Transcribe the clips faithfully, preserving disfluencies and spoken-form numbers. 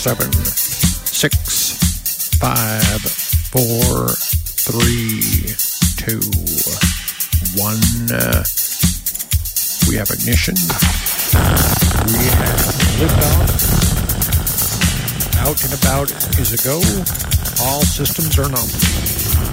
seven, six, five, four, three, two, one. Uh, we have ignition. We have liftoff. Out and about is a go. All systems are nominal.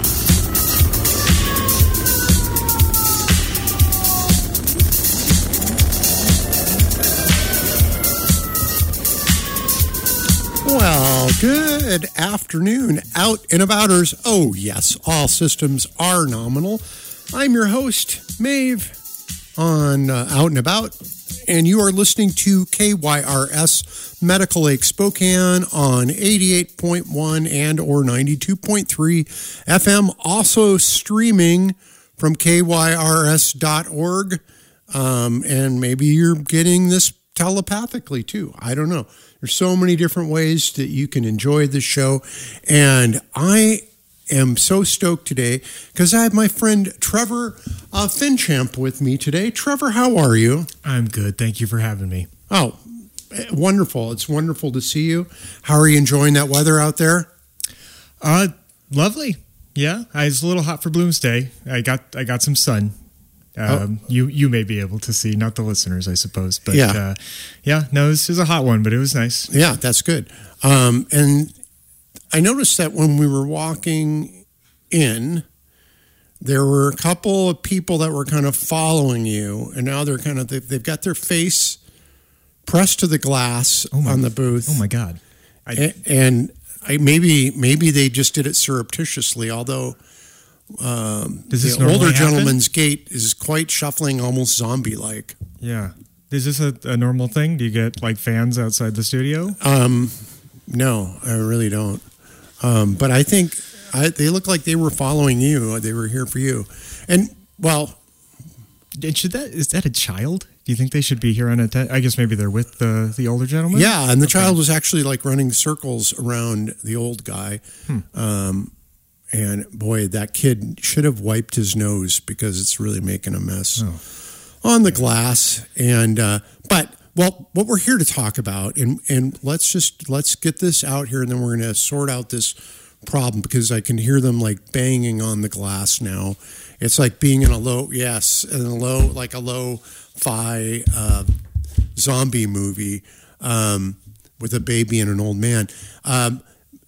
Well, good afternoon, out and abouters. Oh, yes, all systems are nominal. I'm your host, Maeve, on uh, Out and About, and you are listening to K Y R S Medical Lake Spokane on eighty-eight point one and or ninety-two point three F M, also streaming from K Y R S dot org, um, and maybe you're getting this telepathically too. I don't know. There's so many different ways that you can enjoy this show, and I am so stoked today because I have my friend Trevor uh, Finchamp with me today. Trevor, how are you? I'm good. Thank you for having me. Oh, wonderful. It's wonderful to see you. How are you enjoying that weather out there? Uh, lovely. Yeah, it's a little hot for Bloomsday. I got I got some sun. Um, oh. You you may be able to see, not the listeners, I suppose. But yeah, uh, yeah no, this is a hot one, but it was nice. Yeah, that's good. Um, and I noticed that when we were walking in, there were a couple of people that were kind of following you, and now they're kind of, they've, they've got their face pressed to the glass oh my, on the booth. Oh my God. I, and and I, maybe maybe they just did it surreptitiously, although um, Does this the older happen? gentleman's gait is quite shuffling, almost zombie-like. Yeah. Is this a, a normal thing? Do you get like fans outside the studio? Um, no, I really don't. Um, but I think I, they look like they were following you. They were here for you. And, well... Should that, is that a child? Do you think they should be here on a... Te- I guess maybe they're with the, the older gentleman? Yeah, and the okay. child was actually like running circles around the old guy. Hmm. Um, and, boy, that kid should have wiped his nose because it's really making a mess oh. on the glass. And uh, But... Well, what we're here to talk about, and, and let's just, let's get this out here, and then we're going to sort out this problem, because I can hear them, like, banging on the glass now. It's like being in a low, yes, in a low, like a low-fi uh, zombie movie um, with a baby and an old man. Um,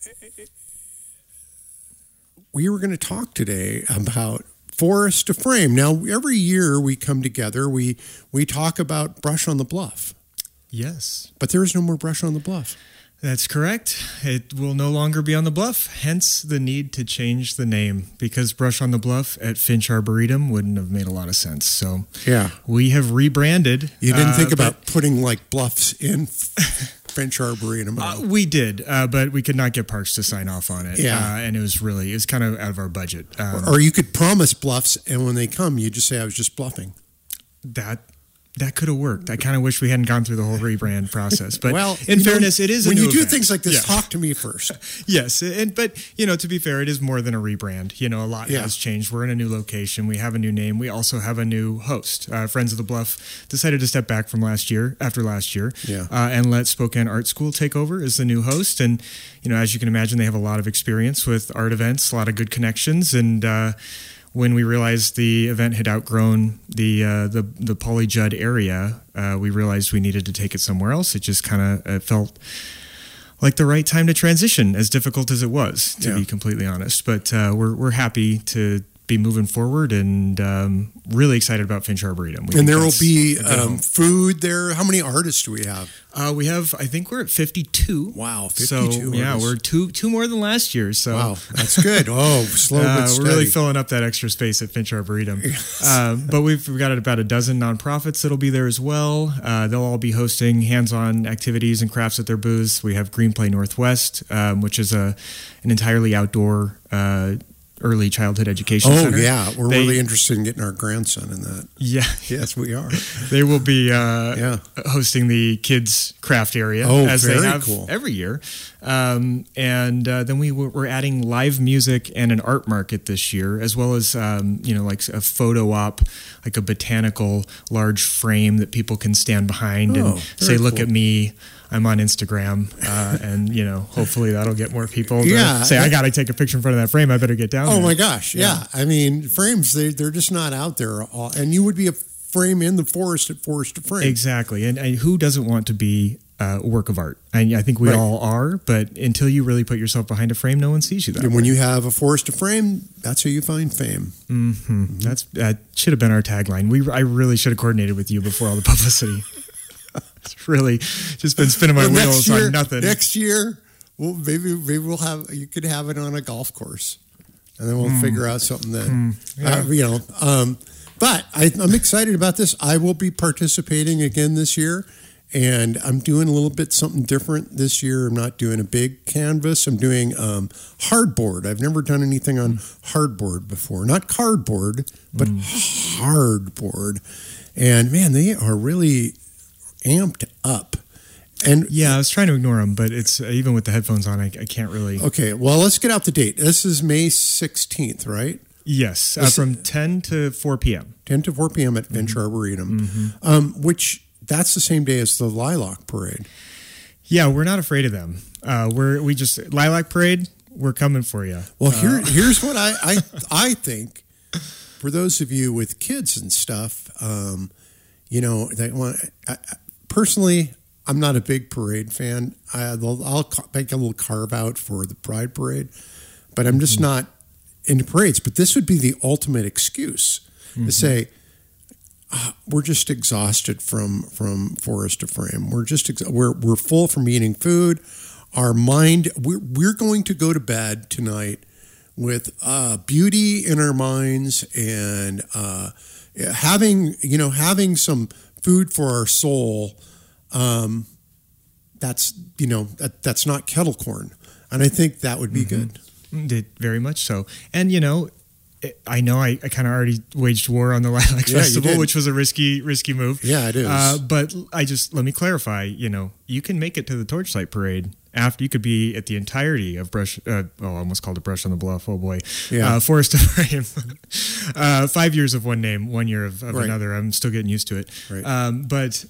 we were going to talk today about Forest to Frame. Now, every year we come together, we we talk about Brush on the Bluff. Yes. But there is no more Brush on the Bluff. That's correct. It will no longer be on the Bluff, hence the need to change the name, because Brush on the Bluff at Finch Arboretum wouldn't have made a lot of sense. So yeah, we have rebranded. You didn't uh, think about putting like bluffs in Finch Arboretum? Uh, we did, uh, but we could not get Parks to sign off on it. Yeah. Uh, and it was really, it was kind of out of our budget. Um, or, or you could promise bluffs, and when they come, you just say, I was just bluffing. That that could have worked. I kind of wish we hadn't gone through the whole rebrand process. But well, in fairness, know, it is a when new you do event. things like this, yeah. talk to me first. Yes, and but you know, to be fair, it is more than a rebrand. You know, a lot yeah. has changed. We're in a new location. We have a new name. We also have a new host. Uh, Friends of the Bluff decided to step back from last year, after last year, yeah. uh, and let Spokane Art School take over as the new host. And you know, as you can imagine, they have a lot of experience with art events, a lot of good connections, and. Uh, When we realized the event had outgrown the uh, the the Poly Judd area, uh, we realized we needed to take it somewhere else. It just kind of uh, felt like the right time to transition, as difficult as it was, to yeah. be completely honest. But uh, we're we're happy to be moving forward, and um, really excited about Finch Arboretum. We and there will be um, um, food there. How many artists do we have? Uh, we have, I think we're at fifty-two. Wow, fifty-two. So, yeah, we're two two more than last year. So wow, that's good. Oh, slow uh, but steady. We're really filling up that extra space at Finch Arboretum. Yes. uh, but we've, we've got about a dozen nonprofits that'll be there as well. Uh, they'll all be hosting hands-on activities and crafts at their booths. We have Greenplay Northwest, um, which is a an entirely outdoor uh early childhood education oh, center. Oh, yeah. We're they, really interested in getting our grandson in that. Yeah. Yes, we are. They will be uh, yeah. hosting the kids' craft area, oh, as very they have cool. every year. Um, and uh, then we were, we're adding live music and an art market this year, as well as, um, you know, like a photo op, like a botanical large frame that people can stand behind Oh, and say, look cool. at me. I'm on Instagram, uh, and you know, hopefully that'll get more people to Yeah, say, I- "I got to take a picture in front of that frame. I better get down." Oh there. my gosh, yeah. I mean, frames they they're just not out there, all, and you would be a frame in the forest at Forest to Frame. Exactly, and, and who doesn't want to be uh, a work of art? I, I think we Right. all are, but until you really put yourself behind a frame, no one sees you that And way. when you have a Forest to Frame, that's how you find fame. Mm-hmm. That's that should have been our tagline. We I really should have coordinated with you before all the publicity. It's really just been spinning my Well, wheels year, on nothing. Next year, well, maybe maybe we'll have you could have it on a golf course, and then we'll Mm. figure out something then. Yeah. Uh, you know, um, but I, I'm excited about this. I will be participating again this year, and I'm doing a little bit something different this year. I'm not doing a big canvas. I'm doing um, hardboard. I've never done anything on hardboard before. Not cardboard, but hardboard. And man, they are really amped up. And Yeah, I was trying to ignore them, but it's uh, even with the headphones on, I, I can't really. okay, well, let's get out the date. This is May sixteenth, right? Yes, uh, Is- from ten to four p.m. ten to four p.m. at Venture Arboretum, um, which that's the same day as the Lilac Parade. Yeah, we're not afraid of them. Uh, we're we just Lilac Parade. We're coming for you. Well, here, here's what I, I I think for those of you with kids and stuff, um, you know, they want. I, I- personally, I'm not a big parade fan. I, I'll, I'll ca- make a little carve out for the Pride Parade, but I'm just not into parades. But this would be the ultimate excuse to say "Ah, we're just exhausted from from Forest to Frame. We're just ex- we're we're full from eating food. Our mind we're we're going to go to bed tonight with uh, beauty in our minds and uh, having you know having some food for our soul. Um, that's you know that, that's not kettle corn, and I think that would be good. Did very much so. And, you know, it- I know I, I kind of already waged war on the Lilac Yeah, you Festival, did. which was a risky, risky move. Yeah, it is. Uh, but I just, let me clarify, you know, you can make it to the Torchlight Parade after you could be at the entirety of Brush, uh, oh, I almost called it Brush on the Bluff. Oh boy. Yeah. Uh, Forest of Frame. uh, five years of one name, one year of, of Right. another. I'm still getting used to it. Right. Um, but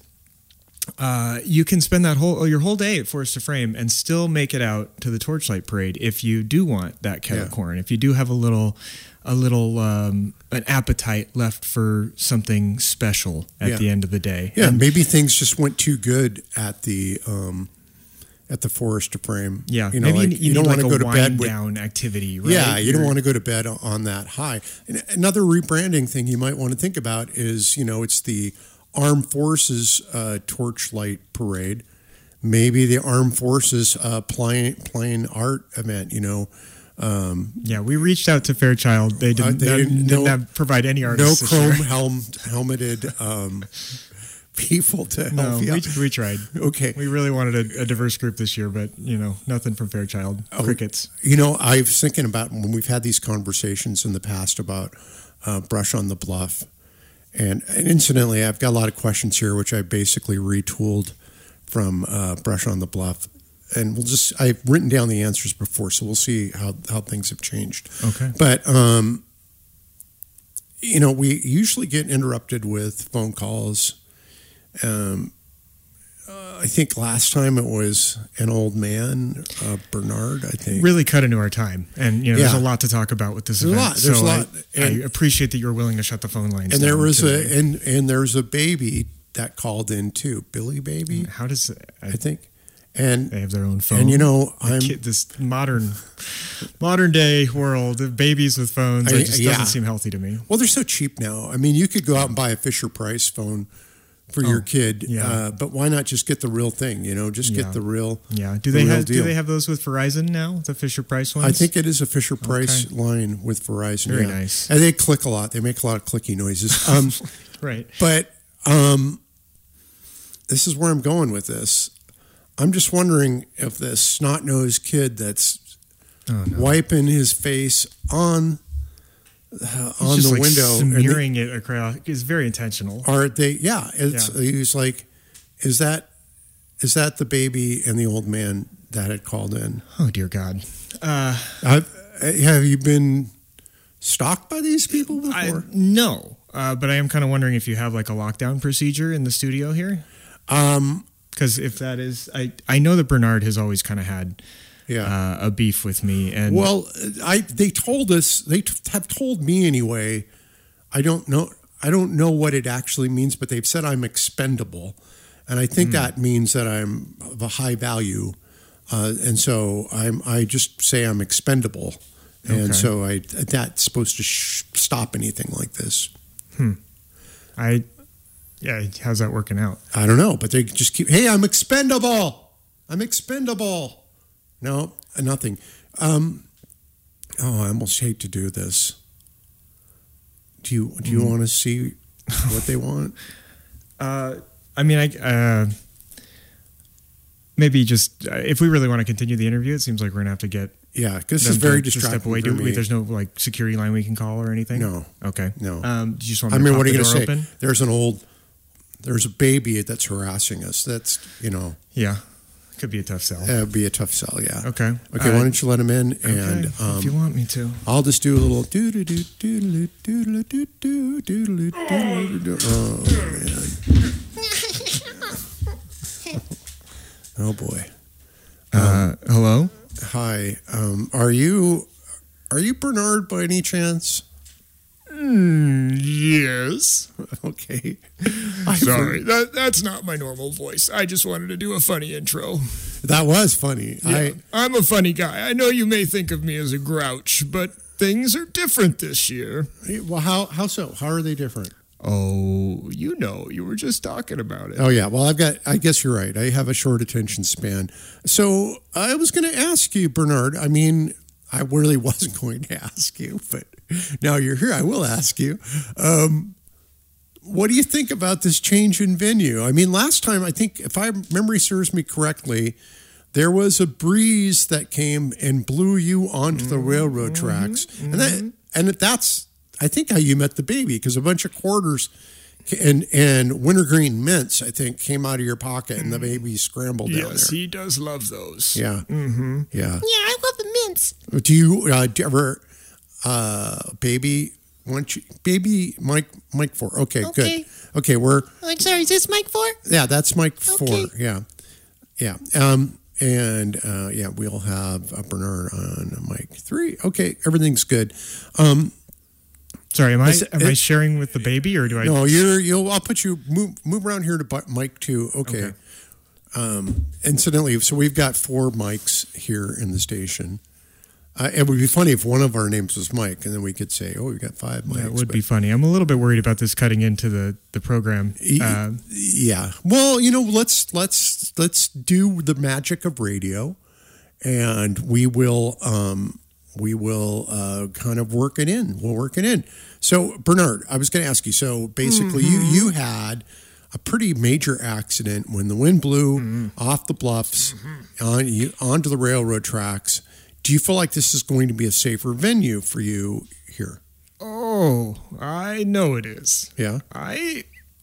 uh, you can spend that whole your whole day at Forest to Frame and still make it out to the Torchlight Parade if you do want that kettle Yeah. corn. If you do have a little, a little um, an appetite left for something special at Yeah. the end of the day. Yeah, And- maybe things just went too good at the um, at the Forest to Frame. yeah. you know, Maybe like, you, you don't need want like to a go to wind bed with. down activity. Right? Yeah, you don't You're- want to go to bed on that high. And another rebranding thing you might want to think about is, you know, it's the Armed Forces uh, Torchlight Parade. Maybe the Armed Forces uh, plain plain art event. You know, um, Yeah, we reached out to Fairchild. They didn't, Uh, they they didn't- didn't no- have, provide any no artists. this chrome year. helm helmeted um, people to help No, you. we, out. we tried. Okay, We really wanted a, a diverse group this year, but you know, nothing from Fairchild. Oh. Crickets. You know, I was thinking about when we've had these conversations in the past about uh, Brush on the Bluff. And, and incidentally, I've got a lot of questions here, which I basically retooled from uh, Brush on the Bluff. And we'll just, I've written down the answers before, so we'll see how, how things have changed. Okay. But, um, you know, we usually get interrupted with phone calls. Um, uh, I think last time it was an old man, uh, Bernard, I think. Really cut into our time, and you know, there's Yeah. a lot to talk about with this There's a event. lot, there's so a lot. I, I And- appreciate that you're willing to shut the phone lines. And there down was today. a and and there's a baby that called in too, Billy Baby, How does I, I think. And they have their own phone? and you know, The I'm kid- this modern, modern day world of babies with phones. I- it just yeah. doesn't seem healthy to me. well, they're so cheap now. I mean, you could go out and buy a Fisher Price phone for your Oh, kid, yeah. uh, but why not just get the real thing? You know, just Yeah. get the real. Yeah. Do the they real have Do deal. they have those with Verizon now? The Fisher Price ones? I think it is a Fisher Price Okay. line with Verizon. Very yeah. nice. And they click a lot. They make a lot of clicky noises. Um, right. But um, this is where I'm going with this. I'm just wondering if this snot-nosed kid that's Oh, no. wiping his face on uh, He's on just the like window and they- smearing it across. It's very intentional. are they? Yeah, it's Yeah. he was like, is that is that the baby and the old man that had called in. Oh, dear God. Uh, I've, have you been stalked by these people before? I, no, uh, but I am kind of wondering if you have like a lockdown procedure in the studio here. Um, because if that is, I, I know that Bernard has always kind of had yeah. uh, a beef with me. And well, I they told us, they t- have told me anyway, I don't know, I don't know what it actually means, but they've said I'm expendable. And I think mm. that means that I'm of a high value. Uh, and so I'm, I just say I'm expendable. And okay. so I, that's supposed to sh- stop anything like this. Hmm. I, yeah, how's that working out? I don't know, but they just keep, hey, I'm expendable. I'm expendable. No, nothing. Um, oh, I almost hate to do this. Do you, do you mm. want to see what they want? uh, I mean, I, uh, maybe just, uh, if we really want to continue the interview, it seems like we're going to have to get, yeah, because this is very distracting. Step away. Do we, there's no like security line we can call or anything? No. Okay. No. Um, do you just want I me mean, to what are you going to say? Open? There's an old, there's a baby that's harassing us. That's, you know. Yeah. Could be a tough sell. It would be a tough sell, yeah. Okay. Okay, uh, why don't you let him in? And okay, um, if you want me to. I'll just do a little doo doo doo doo doo doo doo doo doo doo doo. Oh, man. Oh, boy. Uh, hello? Hi. Um, are you are you Bernard by any chance? Mm, yes. Okay. Sorry, that that's not my normal voice. I just wanted to do a funny intro. That was funny. Yeah, I, I'm a funny guy. I know you may think of me as a grouch, but things are different this year. Well, how how so? How are they different? Oh, you know, you were just talking about it. Oh, yeah. Well, I've got, I guess you're right. I have a short attention span. So I was going to ask you, Bernard, I mean, I really wasn't going to ask you, but now you're here, I will ask you. Um, what do you think about this change in venue? I mean, last time, I think, if I memory serves me correctly, there was a breeze that came and blew you onto the railroad tracks. Mm-hmm. And that, and that's, I think, how you met the baby, because a bunch of quarters and and wintergreen mints, I think, came out of your pocket, and the baby scrambled down there. Yes, he does love those. Yeah. Mm-hmm. Yeah. Yeah, I love the mints. Do you, uh, do you ever, uh, baby, want you, baby, Mike, Mike four. Okay, Okay. good. Okay, we're, I'm sorry, is this Mike four? yeah, that's Mike Okay. four. Yeah. Yeah. Um, and, uh, yeah, we'll have uh, Bernard on Mike three. Okay, everything's good. Um, Sorry, am I Is- am I it- sharing with the baby, or do I? No, you're you'll. I'll put you move move around here to bu- mic two. Okay. Okay. Um, incidentally, so we've got four mics here in the station. Uh, it would be funny if one of our names was Mike, and then we could say, "Oh, we've got five mics." That would but- be funny. I'm a little bit worried about this cutting into the the program. Uh, yeah. Well, you know, let's let's let's do the magic of radio, and we will um, we will uh, kind of work it in. We'll work it in. So, Bernard, I was going to ask you. So, basically, mm-hmm. you you had a pretty major accident when the wind blew mm-hmm. off the bluffs mm-hmm. on you onto the railroad tracks. Do you feel like this is going to be a safer venue for you here? Oh, I know it is. Yeah. I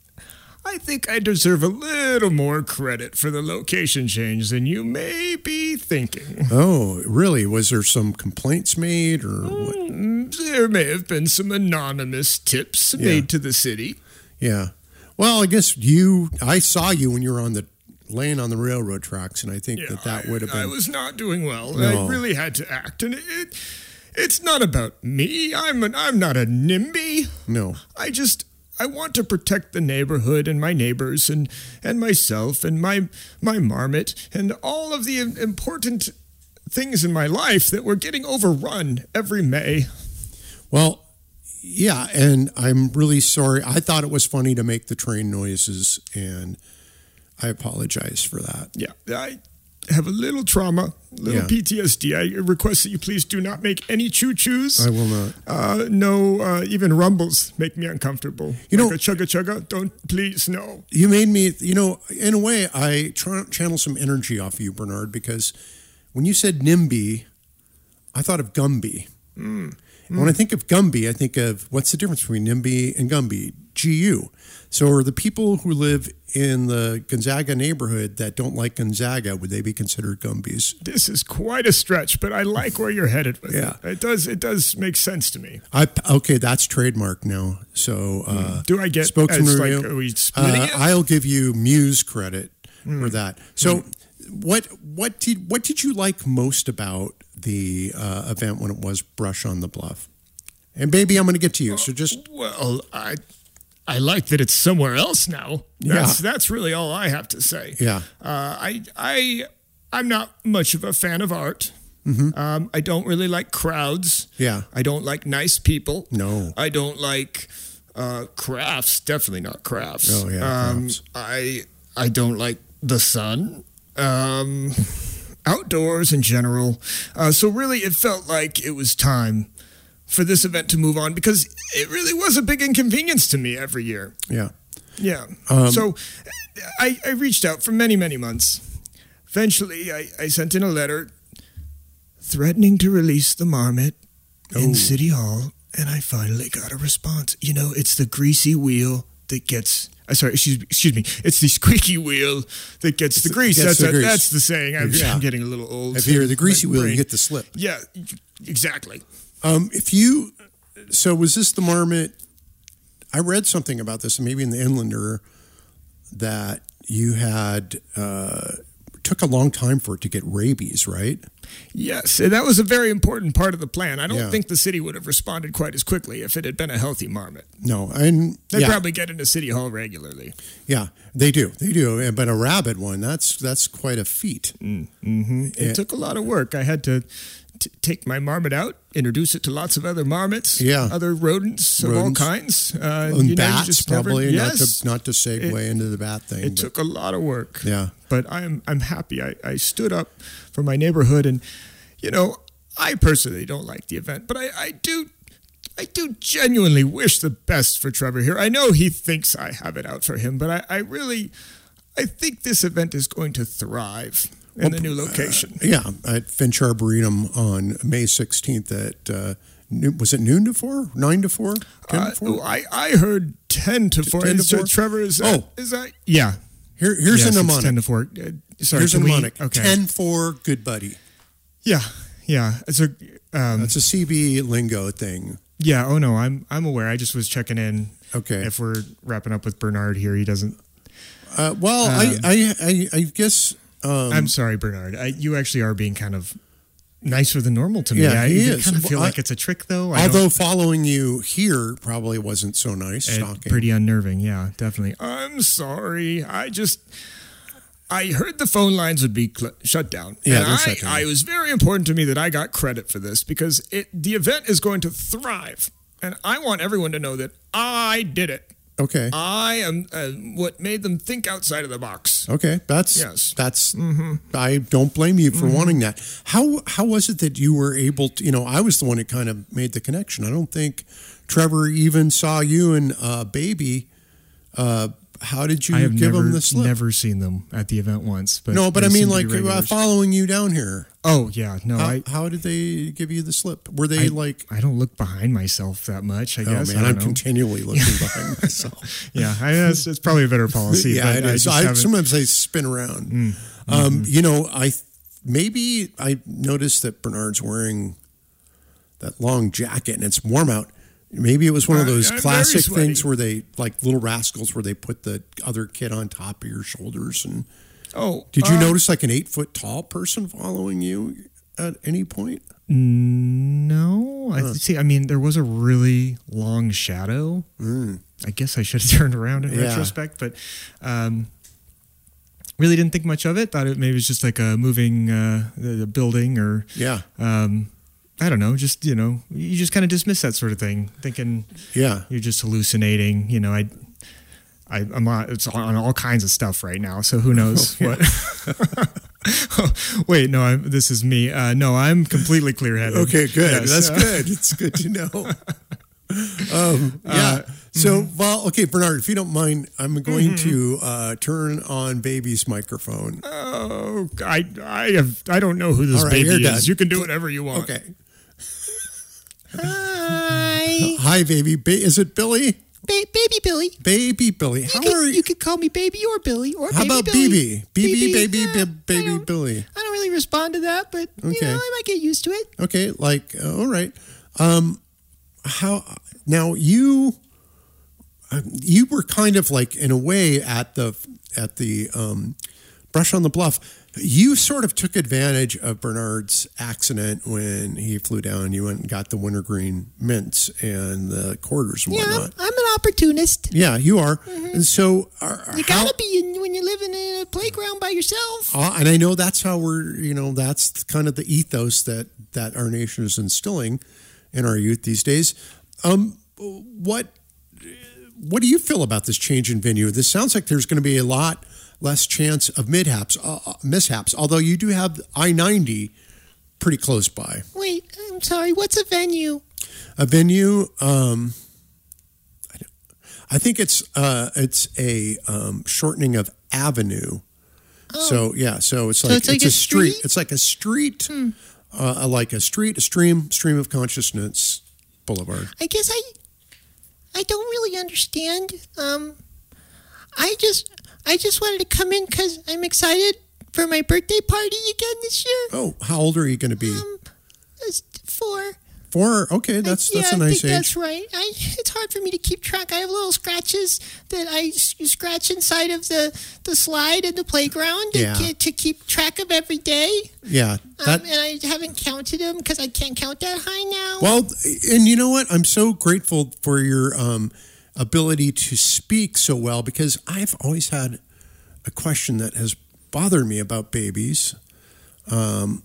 I think I deserve a little more credit for the location change than you may be thinking. Oh, really? Was there some complaints made, or what? Mm, there may have been some anonymous tips Yeah. made to the city. Yeah. Well, I guess you. I saw you when you were on the laying on the railroad tracks, and I think Yeah, that that I- would have been. I was not doing well. No. I really had to act, and it, it it's not about me. I'm an, I'm not a NIMBY. no. I just I want to protect the neighborhood and my neighbors and and myself and my my marmot and all of the important things in my life that were getting overrun every May. Well, yeah, and I'm really sorry. I thought it was funny to make the train noises, and I apologize for that. Yeah, I have a little trauma, a little Yeah. P T S D. I request that you please do not make any choo-choos. I will not. Uh, no, uh, even rumbles make me uncomfortable. You know- like a chugga-chugga, don't, please, no. You made me, you know, in a way, I try, channel some energy off of you, Bernard, because when you said NIMBY, I thought of Gumby. Mm. And when I think of Gumby, I think of what's the difference between NIMBY and Gumby? G U. So are the people who live in the Gonzaga neighborhood that don't like Gonzaga, would they be considered Gumbies? This is quite a stretch, but I like where you're headed with Yeah. it. It does it does make sense to me. I, okay, that's trademark now. So uh, Do I get spokesman as, review? like, are we splitting Uh, it? I'll give you Muse credit for that. So what what did what did you like most about the uh, event when it was Brush on the Bluff? And baby, I'm going to get to you. So just Well, I I like that it's somewhere else now. That's that's really all I have to say. Yeah. Uh, I I I'm not much of a fan of art. Um, I don't really like crowds. Yeah. I don't like nice people. No. I don't like uh, crafts. Definitely not crafts. Oh, yeah, Um, crafts. I I don't like the sun. Um, outdoors in general. Uh, so really, it felt like it was time for this event to move on because it really was a big inconvenience to me every year. yeah. Yeah. Um, so I, I reached out for many, many months. Eventually, I, I sent in a letter threatening to release the marmot Oh. in City Hall, and I finally got a response. You know, it's the greasy wheel that gets... Uh, sorry, excuse, excuse me. It's the squeaky wheel that gets the grease. gets That's, the that, grease. that's the saying. I'm, Yeah. I'm getting a little old. If you're the greasy My wheel, brain- you get the slip. Yeah, exactly. Um, if you, so was this the marmot? I read something about this, maybe in the Inlander, that you had uh, took a long time for it to get rabies, right? Yes, and that was a very important part of the plan. I don't Yeah. think the city would have responded quite as quickly if it had been a healthy marmot. No, and They yeah, probably get into City Hall regularly. yeah, they do, they do. But a rabid one, that's that's quite a feat. Mm-hmm. It Yeah. took a lot of work. I had to t- take my marmot out, introduce it to lots of other marmots, Yeah. other rodents, Rodents. of all kinds. Uh, And you know, you bats, just never- probably yes, not to not to segue into the bat thing. it but- took a lot of work. yeah, But I'm I'm happy. I, I stood up for my neighborhood, and you know, I personally don't like the event, but I, I do I do genuinely wish the best for Trevor here. I know he thinks I have it out for him, but I, I really I think this event is going to thrive in the new location. yeah. At Finch Arboretum on May sixteenth at uh, noon- was it noon to four, nine to four, ten Uh, to four? I, I heard ten to four. ten to Is, uh, four? Trevor, is that, Oh. is that yeah. Here, here's yes, a it's mnemonic. ten to four. Uh, sorry, Here's a can we- mnemonic. Okay. ten four, good buddy. Yeah, yeah. It's a um, That's a C B lingo thing. yeah. Oh no, I'm I'm aware. I just was checking in. Okay. If we're wrapping up with Bernard here, he doesn't. Uh, well, Um, I, I, I, I guess. Um, I'm sorry, Bernard. I, you actually are being kind of nicer than normal to me. Yeah, I he I is. kind of feel Well, like I- it's a trick, though. I although don't- following you here probably wasn't so nice. it's Stalking. pretty unnerving. Yeah, definitely. I'm sorry. I just. I heard the phone lines would be cl- shut down. Yeah, and they're I, shut down. I was very important to me that I got credit for this because it the event is going to thrive, and I want everyone to know that I did it. Okay. I am uh, what made them think outside of the box. Okay. That's Yes. that's. I don't blame you for wanting that. How how was it that you were able to? You know, I was the one who kind of made the connection. I don't think Trevor even saw you and uh, Baby. Uh, how did you I have give never, him the slip? never seen them at the event once. But no, but they I mean, seem to like be uh, regulars. following you down here. Oh yeah, no, How, I, how did they give you the slip? Were they I like? I don't look behind myself that much. I Oh guess. man, I I'm don't know. continually looking behind myself. Yeah, I, it's, it's probably a better policy. yeah, but it I is. just I, haven't- sometimes I spin around. Mm, Um, mhm. You know, I maybe I noticed that Bernard's wearing that long jacket and it's warm out. Maybe it was one of Uh, those I'm very classic sweaty. things where they like Little Rascals, where they put the other kid on top of your shoulders. And Oh, did you uh, notice like an eight foot tall person following you at any point? No, I Huh. see. I mean, there was a really long shadow. Mm. I guess I should have turned around in Yeah. retrospect, but um, really didn't think much of it. Thought it maybe it was just like a moving uh, a building or Yeah, um, I don't know. Just you know, you just kind of dismiss that sort of thing, thinking yeah. you're just hallucinating. You know, I. I, I'm on, it's on all kinds of stuff right now, so who knows Oh, yeah. what? Wait, no, I'm, this is me. Uh, no, I'm completely clear-headed. Okay, good. Yes, That's uh, good. It's good to know. Um, yeah. Uh, so, well, okay, Bernard, if you don't mind, I'm going to uh, turn on Baby's microphone. Oh, I, I have, I don't know who this All right, baby you're is. done. You can do whatever you want. Okay. Hi. Hi, baby. Ba- is it Billy? ba- Baby Billy. Baby Billy. You How could, are you could call me Baby or Billy or How Baby about Billy. B B? B B, baby, yeah, bi- I baby don't- Billy. I don't really respond to that, but you Okay. know, I might get used to it. Okay, like uh, all right. Um, how now you uh, you were kind of like in a way at the at the um, Brush on the Bluff. You sort of took advantage of Bernard's accident when he flew down. You went and got the wintergreen mints and the quarters and Yeah, I'm, whatnot. I'm an opportunist. Yeah, you are. And so, are, You how- gotta be in, when you're living in a playground by yourself. Uh, and I know that's how we're, you know, that's kind of the ethos that, that our nation is instilling in our youth these days. Um, what what do you feel about this change in venue? This sounds like there's going to be a lot less chance of mishaps, uh, mishaps. Although you do have I ninety pretty close by. Wait, I'm sorry. What's a venue? A venue. Um, I, don't, I think it's uh, it's a um, shortening of avenue. So yeah, so it's like it's like a, a street. street? It's like a street, Hmm. uh, like a street, a stream, stream of consciousness boulevard. I guess I, I don't really understand. Um, I just, I just wanted to come in because I'm excited for my birthday party again this year. Oh, how old are you going to be? Um, it's four. Four. Okay, that's I, that's yeah, a I nice think age. that's right. I, it's hard for me to keep track. I have little scratches that I s- scratch inside of the, the slide in the playground Yeah. to, to keep track of every day. Yeah. That, Um, and I haven't counted them because I can't count that high now. well, and you know what? I'm so grateful for your um, ability to speak so well because I've always had a question that has bothered me about babies. Um,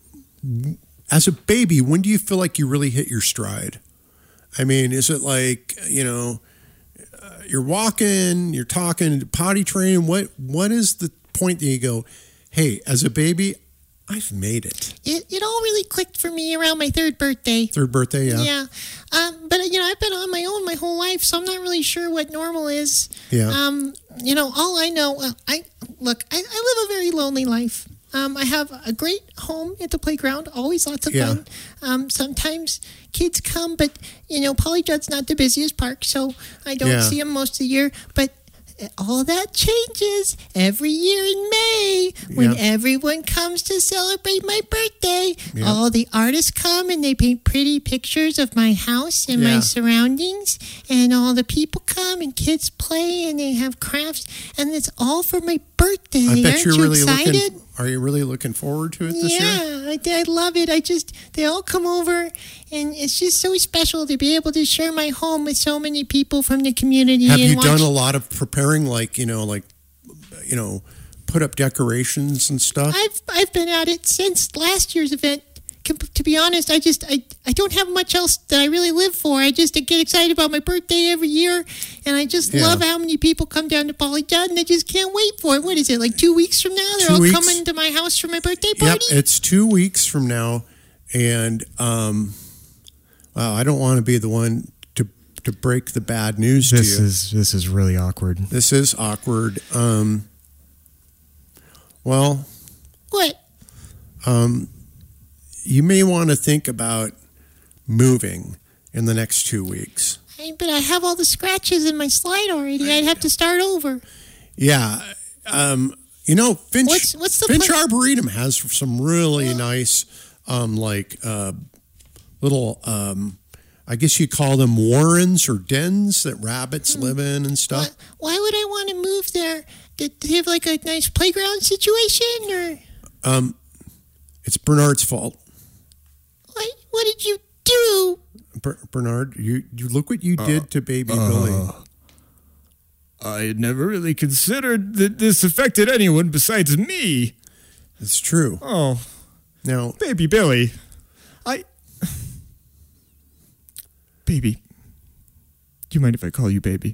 as a baby, when do you feel like you really hit your stride? I mean, is it like, you know, uh, you're walking, you're talking, potty training? What What is the point that you go, hey, as a baby, I've made it? It, it all really clicked for me around my third birthday. Third birthday, yeah? Yeah. Um, but, you know, I've been on my own my whole life, so I'm not really sure what normal is. Yeah. Um, you know, all I know, uh, I look, I, I live a very lonely life. Um, I have a great home at the playground, always lots of Yeah. fun. Um, sometimes kids come, but, you know, Polyjudd's not the busiest park, so I don't Yeah. see them most of the year. But all that changes every year in May when Yeah. everyone comes to celebrate my birthday. Yeah. All the artists come and they paint pretty pictures of my house and Yeah. my surroundings, and all the people come and kids play and they have crafts, and it's all for my birthday. I bet Aren't you're you really excited? looking. Are you really looking forward to it this year? Yeah, I, I love it. I just, they all come over, and it's just so special to be able to share my home with so many people from the community. Have and you watch. done a lot of preparing, like you know, like you know, put up decorations and stuff? I've I've been at it since last year's event. Com- To be honest, I just I, I don't have much else that I really live for. I just get excited about my birthday every year, and I just Yeah. love how many people come down to Polyjudd, and I just can't wait for it. What is it, like two weeks from now? They're Two all weeks. coming to my house for my birthday Yep, party? it's two weeks from now, and um, wow, I don't want to be the one to to break the bad news This to you. is this is really awkward. This is awkward. Um, well, What? um, you may want to think about moving in the next two weeks. I, but I have all the scratches in my slide already. I'd have to start over. Yeah. Um, you know, Finch, What's- what's the Finch pla- Arboretum has some really nice, um, like, uh, little, um, I guess you call them warrens or dens that rabbits Hmm. live in and stuff. Why, why would I want to move there? Did they have like a nice playground situation, or Um, it's Bernard's fault. what? What did you do? Ber- Bernard, you, you look what you did to baby Billy. I had never really considered that this affected anyone besides me. It's true. Oh, Now, baby Billy. I. Baby. Do you mind if I call you baby?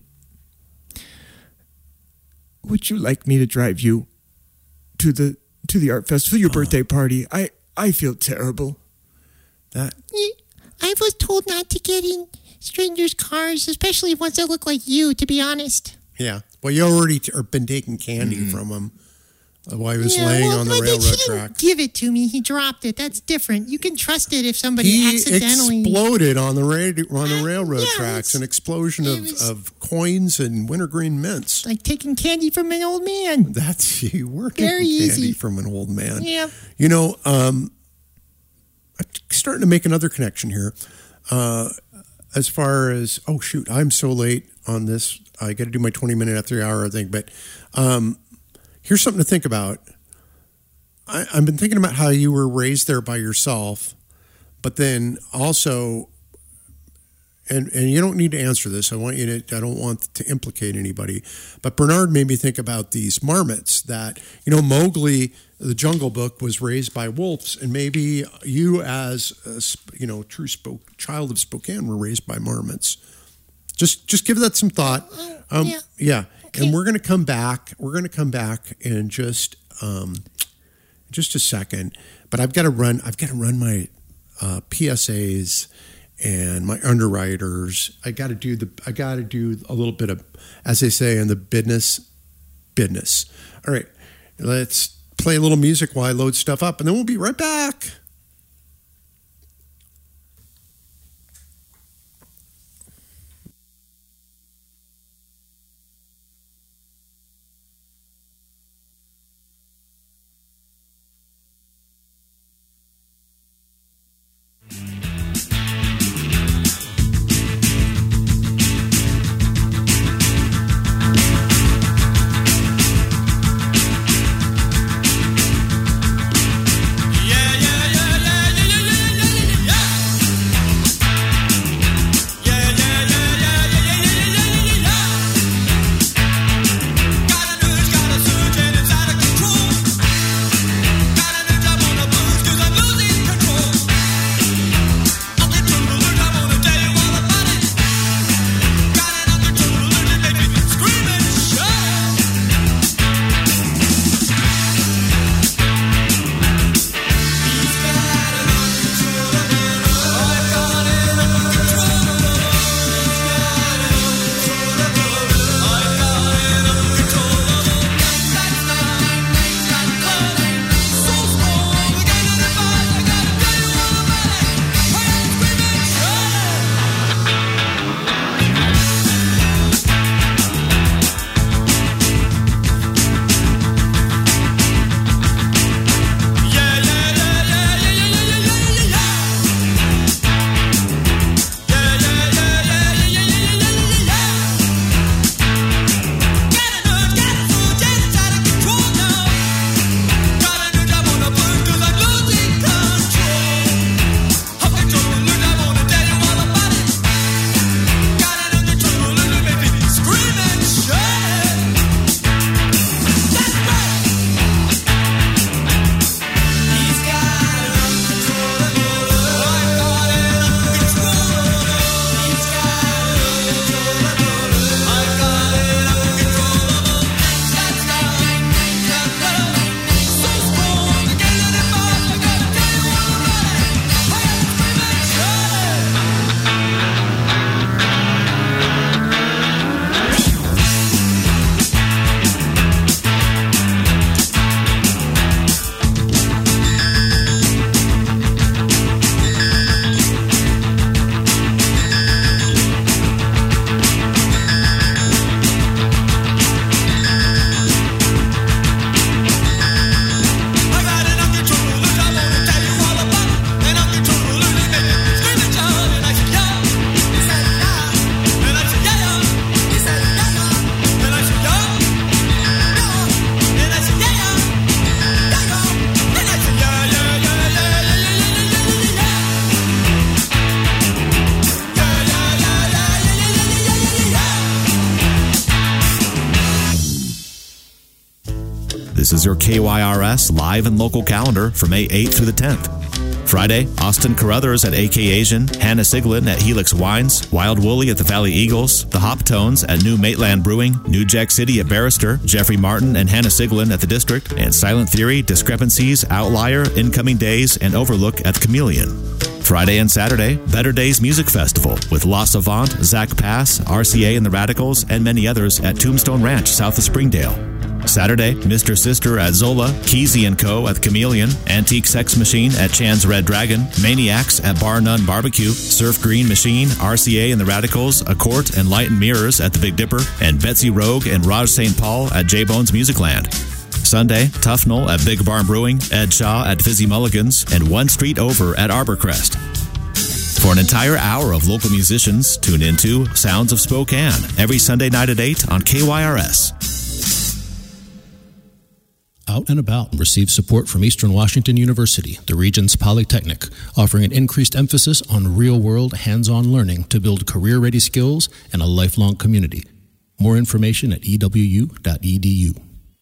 Would you like me to drive you to the to the art festival, your birthday party? I I feel terrible. that You- I was told not to get in strangers' cars, especially ones that look like you, to be honest. yeah. Well, you already t- are been taking candy Mm-hmm. from him while he was Yeah, laying well, on the but railroad he didn't tracks. give it to me. He dropped it. That's different. You can trust it if somebody He accidentally exploded on the radio, on the Uh, railroad yeah, tracks. it's- An explosion it of, was- of coins and wintergreen mints. like taking candy from an old man. That's you were getting Very candy easy. from an old man. Yeah. You know, um, I'm starting to make another connection here. Uh, as far as oh shoot, I'm so late on this. I got to do my twenty minute after the hour thing. But um, here's something to think about. I, I've been thinking about how you were raised there by yourself, but then also, and and you don't need to answer this. I want you to. I don't want to implicate anybody. But Bernard made me think about these marmots that you know Mowgli, the Jungle Book, was raised by wolves, and maybe you, as a, sp- you know, true spoke child of Spokane, were raised by marmots. Just just give that some thought. Um, yeah. yeah. Okay. And we're going to come back. We're going to come back in just um, just a second. But I've got to run. I've got to run my uh, P S As and my underwriters. I got to do the. I got to do a little bit of, as they say in the business, business. All right. Let's play a little music while I load stuff up, and then we'll be right back. This is your K Y R S live and local calendar for May eighth through the tenth. Friday, Austin Carruthers at A K Asian, Hannah Siglin at Helix Wines, Wild Woolly at the Valley Eagles, The Hop Tones at New Maitland Brewing, New Jack City at Barrister, Jeffrey Martin and Hannah Siglin at the District, and Silent Theory, Discrepancies, Outlier, Incoming Days, and Overlook at the Chameleon. Friday and Saturday, Better Days Music Festival with La Savant, Zach Pass, R C A and the Radicals, and many others at Tombstone Ranch, south of Springdale. Saturday, Mister Sister at Zola, Keezy and Co. at the Chameleon, Antique Sex Machine at Chan's Red Dragon, Maniacs at Bar None Barbecue, Surf Green Machine, R C A and the Radicals, A Court and Light and Mirrors at the Big Dipper, and Betsy Rogue and Raj Saint Paul at J-Bone's Musicland. Sunday, Tufnell at Big Barn Brewing, Ed Shaw at Fizzy Mulligan's, and One Street Over at Arborcrest. For an entire hour of local musicians, tune into Sounds of Spokane every Sunday night at eight on K Y R S. Out and About receives support from Eastern Washington University, the region's polytechnic, offering an increased emphasis on real-world, hands-on learning to build career-ready skills and a lifelong community. More information at e w u dot e d u.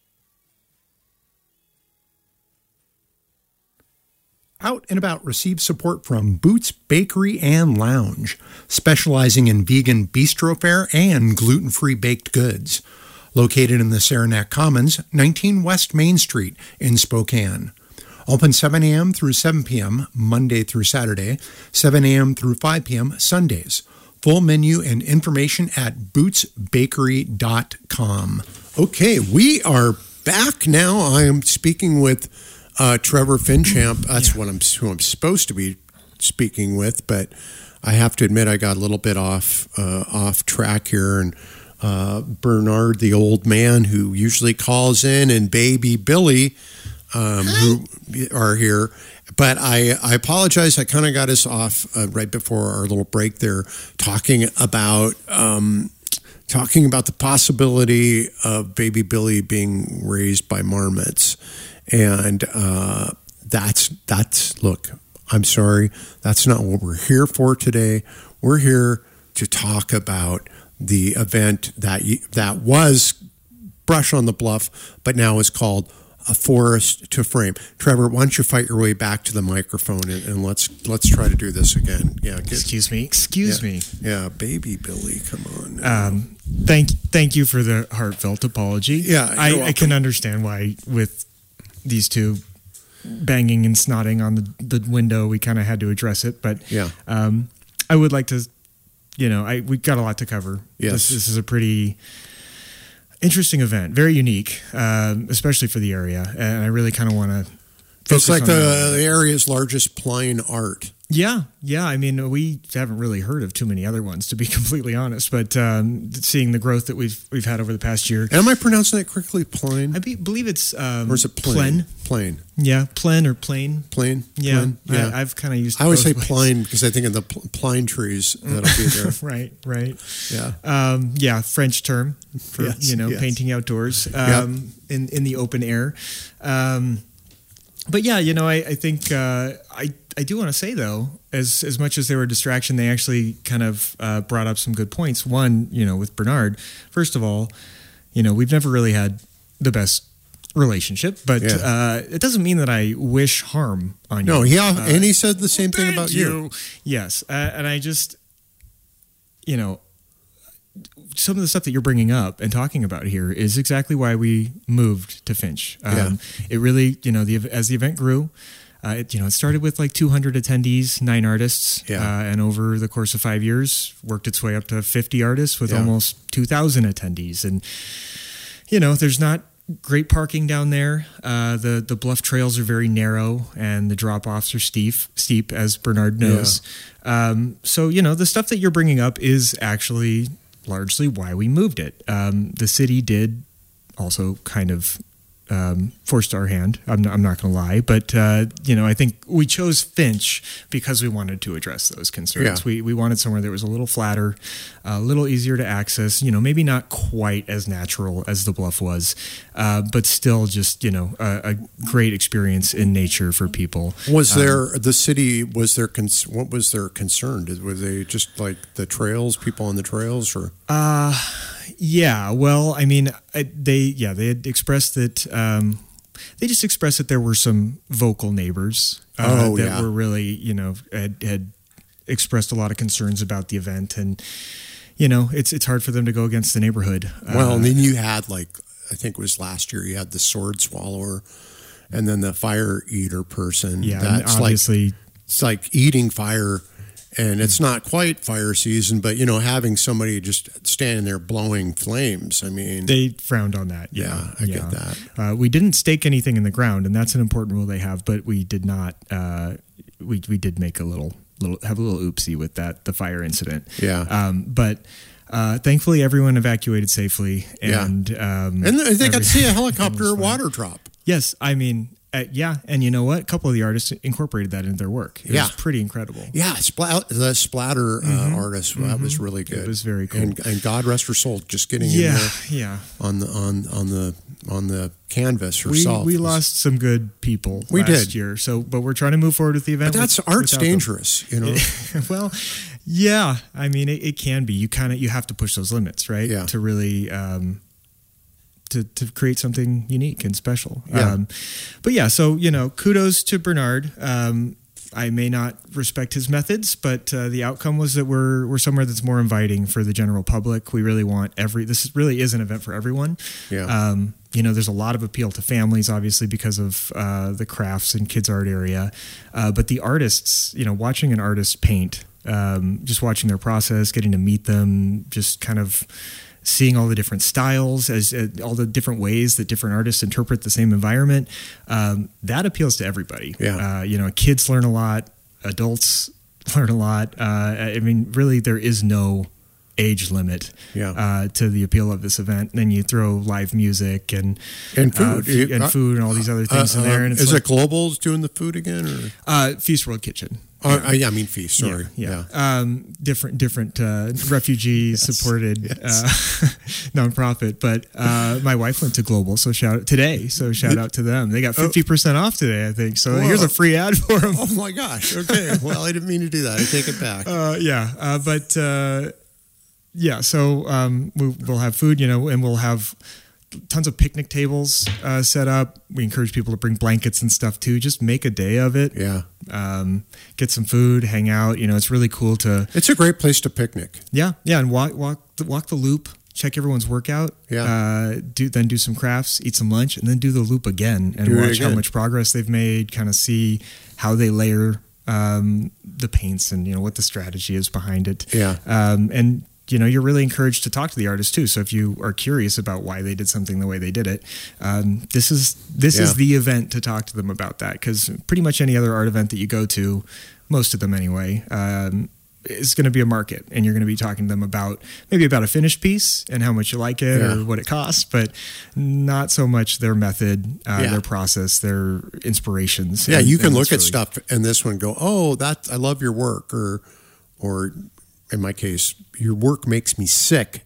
Out and About receives support from Boots Bakery and Lounge, specializing in vegan bistro fare and gluten-free baked goods. Located in the Saranac Commons, nineteen West Main Street in Spokane. Open seven a.m. through seven p.m. Monday through Saturday, seven a.m. through five p.m. Sundays. Full menu and information at boots bakery dot com. Okay, we are back now. I am speaking with Uh, Trevor Finchamp. That's yeah. what I'm who I'm supposed to be speaking with, but I have to admit I got a little bit off uh, off track here. And uh, Bernard, the old man who usually calls in, and Baby Billy, um, who are here. But I, I apologize. I kind of got us off uh, right before our little break there, talking about um, talking about the possibility of Baby Billy being raised by marmots. And uh, that's, that's, look, I'm sorry. That's not what we're here for today. We're here to talk about the event that that was Brush on the Bluff, but now is called A Forest to Frame. Trevor, why don't you fight your way back to the microphone and, and let's let's try to do this again. Yeah. Get, Excuse me. Excuse yeah, me. Yeah, Baby Billy, come on. Um, thank, thank you for the heartfelt apology. Yeah, I, I can understand why with these two banging and snotting on the, the window, we kind of had to address it. But yeah, um, I would like to, you know, I we've got a lot to cover. Yes. This, this is a pretty interesting event, very unique, um, especially for the area. And I really kind of want to focus It's like on the, that. the area's largest plain art. Yeah, yeah. I mean, we haven't really heard of too many other ones, to be completely honest. But um, seeing the growth that we've we've had over the past year, Am I pronouncing that correctly? Plain? I be, believe it's um, Or is it plain? Plen. Plain. Yeah, plen or plain. Plain? Yeah, Plain? Yeah. I, I've kind of used. I always say both ways. pine because I think of the pl- pine trees that'll be there. Right, right. Yeah. Um, yeah, French term for Yes, you know yes. painting outdoors um, in in the open air. Um, but yeah, you know, I I think uh, I I do want to say though, as as much as they were a distraction, they actually kind of uh, brought up some good points. One, you know, with Bernard, first of all, you know, we've never really had the best relationship, but Yeah. uh, it doesn't mean that I wish harm on No, you. he Uh, and he said the same thing Thank about you. Yes, uh, and I just, you know, some of the stuff that you're bringing up and talking about here is exactly why we moved to Finch. Um, Yeah. It really, you know, the as the event grew, uh, it, you know, it started with like two hundred attendees, nine artists, Yeah. uh, and over the course of five years, worked its way up to fifty artists with Yeah. almost two thousand attendees. And, you know, there's not great parking down there. Uh, the the bluff trails are very narrow, and the drop offs are steep, steep as Bernard knows. Um, so you know the stuff that you're bringing up is actually largely why we moved it. Um, the city did also kind of um, forced our hand. I'm not, I'm not going to lie, but uh, you know I think we chose Finch because we wanted to address those concerns. Yeah. We we wanted somewhere that was a little flatter, a little easier to access. You know, maybe not quite as natural as the Bluff was, uh, but still just you know a, a great experience in nature for people. Was Um, there the city? Was there cons- what was their concern? Did, were they just like the trails, people on the trails, or? Uh, yeah. Well, I mean, I, they yeah they had expressed that. Um, they just expressed that there were some vocal neighbors uh, Oh, that yeah. were really you know had, had expressed a lot of concerns about the event, and you know it's it's hard for them to go against the neighborhood. Well, Uh, and then you had like I think it was last year. You had the sword swallower, and then the fire eater person. yeah, and that's like obviously. it's like eating fire, And it's not quite fire season, but, you know, having somebody just standing there blowing flames, I mean... They frowned on that. Yeah, yeah I yeah. get that. Uh, we didn't stake anything in the ground, and that's an important rule they have, but we did not... Uh, we we did make a little... little have a little oopsie with that, the fire incident. Yeah. Um, but... Uh, thankfully, everyone evacuated safely, and yeah. um, and they got to see a helicopter water drop. Yes, I mean, uh, yeah, and you know what? A couple of the artists incorporated that into their work. It yeah. was pretty incredible. Yeah, splat, the splatter uh, mm-hmm. artist mm-hmm. that was really good. It was very cool. And, and God rest her soul, just getting yeah, in there yeah. on the on on the on the canvas We, herself. we was, lost some good people we last did. year, so but we're trying to move forward with the event. But that's with, art's dangerous, them. you know. Well. Yeah, I mean, it, it can be. You kind of you have to push those limits, right? Yeah. To really um, to to create something unique and special. Yeah. Um, but yeah, so you know, kudos to Bernard. Um, I may not respect his methods, but uh, the outcome was that we're we're somewhere that's more inviting for the general public. We really want every. This really is an event for everyone. Yeah. Um, you know, there's a lot of appeal to families, obviously, because of uh, the crafts and kids art area. Uh, but the artists, you know, watching an artist paint. Um, just watching their process, getting to meet them, just kind of seeing all the different styles, as uh, all the different ways that different artists interpret the same environment, um, that appeals to everybody. Yeah. Uh, you know, kids learn a lot, adults learn a lot. Uh, I mean, really, there is no age limit yeah. uh, to the appeal of this event. And then you throw live music and and food uh, f- and food and all these other things uh, in there. And it's is like, it Global's doing the food again, or uh, Feast World Kitchen? Oh, yeah. Uh, yeah, I mean feast. Sorry, yeah, yeah. Um, different, different uh, refugee yes. supported yes. Uh, nonprofit. But uh, my wife went to Global, so shout out today. So shout out to them. They got fifty percent off today, I think. So Whoa. Here's a free ad for them. Oh my gosh! Okay, well, I didn't mean to do that. I take it back. Uh, yeah, uh, but uh, yeah. So um, we, we'll have food, you know, and we'll have tons of picnic tables uh, set up. We encourage people to bring blankets and stuff too. Just make a day of it. Yeah. Um, get some food, hang out. You know, it's really cool to. It's a great place to picnic. Yeah, yeah, and walk, walk, the, walk the loop. Check everyone's workout. Yeah. Uh, do then do some crafts, eat some lunch, and then do the loop again and do watch again. how much progress they've made. Kind of see how they layer um, the paints and you know what the strategy is behind it. Yeah. Um, and. You know, you're really encouraged to talk to the artist too. So if you are curious about why they did something the way they did it, um, this is this yeah. is the event to talk to them about that. Because pretty much any other art event that you go to, most of them anyway, um, is going to be a market, and you're going to be talking to them about maybe about a finished piece and how much you like it yeah. or what it costs, but not so much their method, uh, yeah. their process, their inspirations. Yeah, and, you can and look at really, stuff and this one go, oh, that I love your work, or or. In my case, your work makes me sick.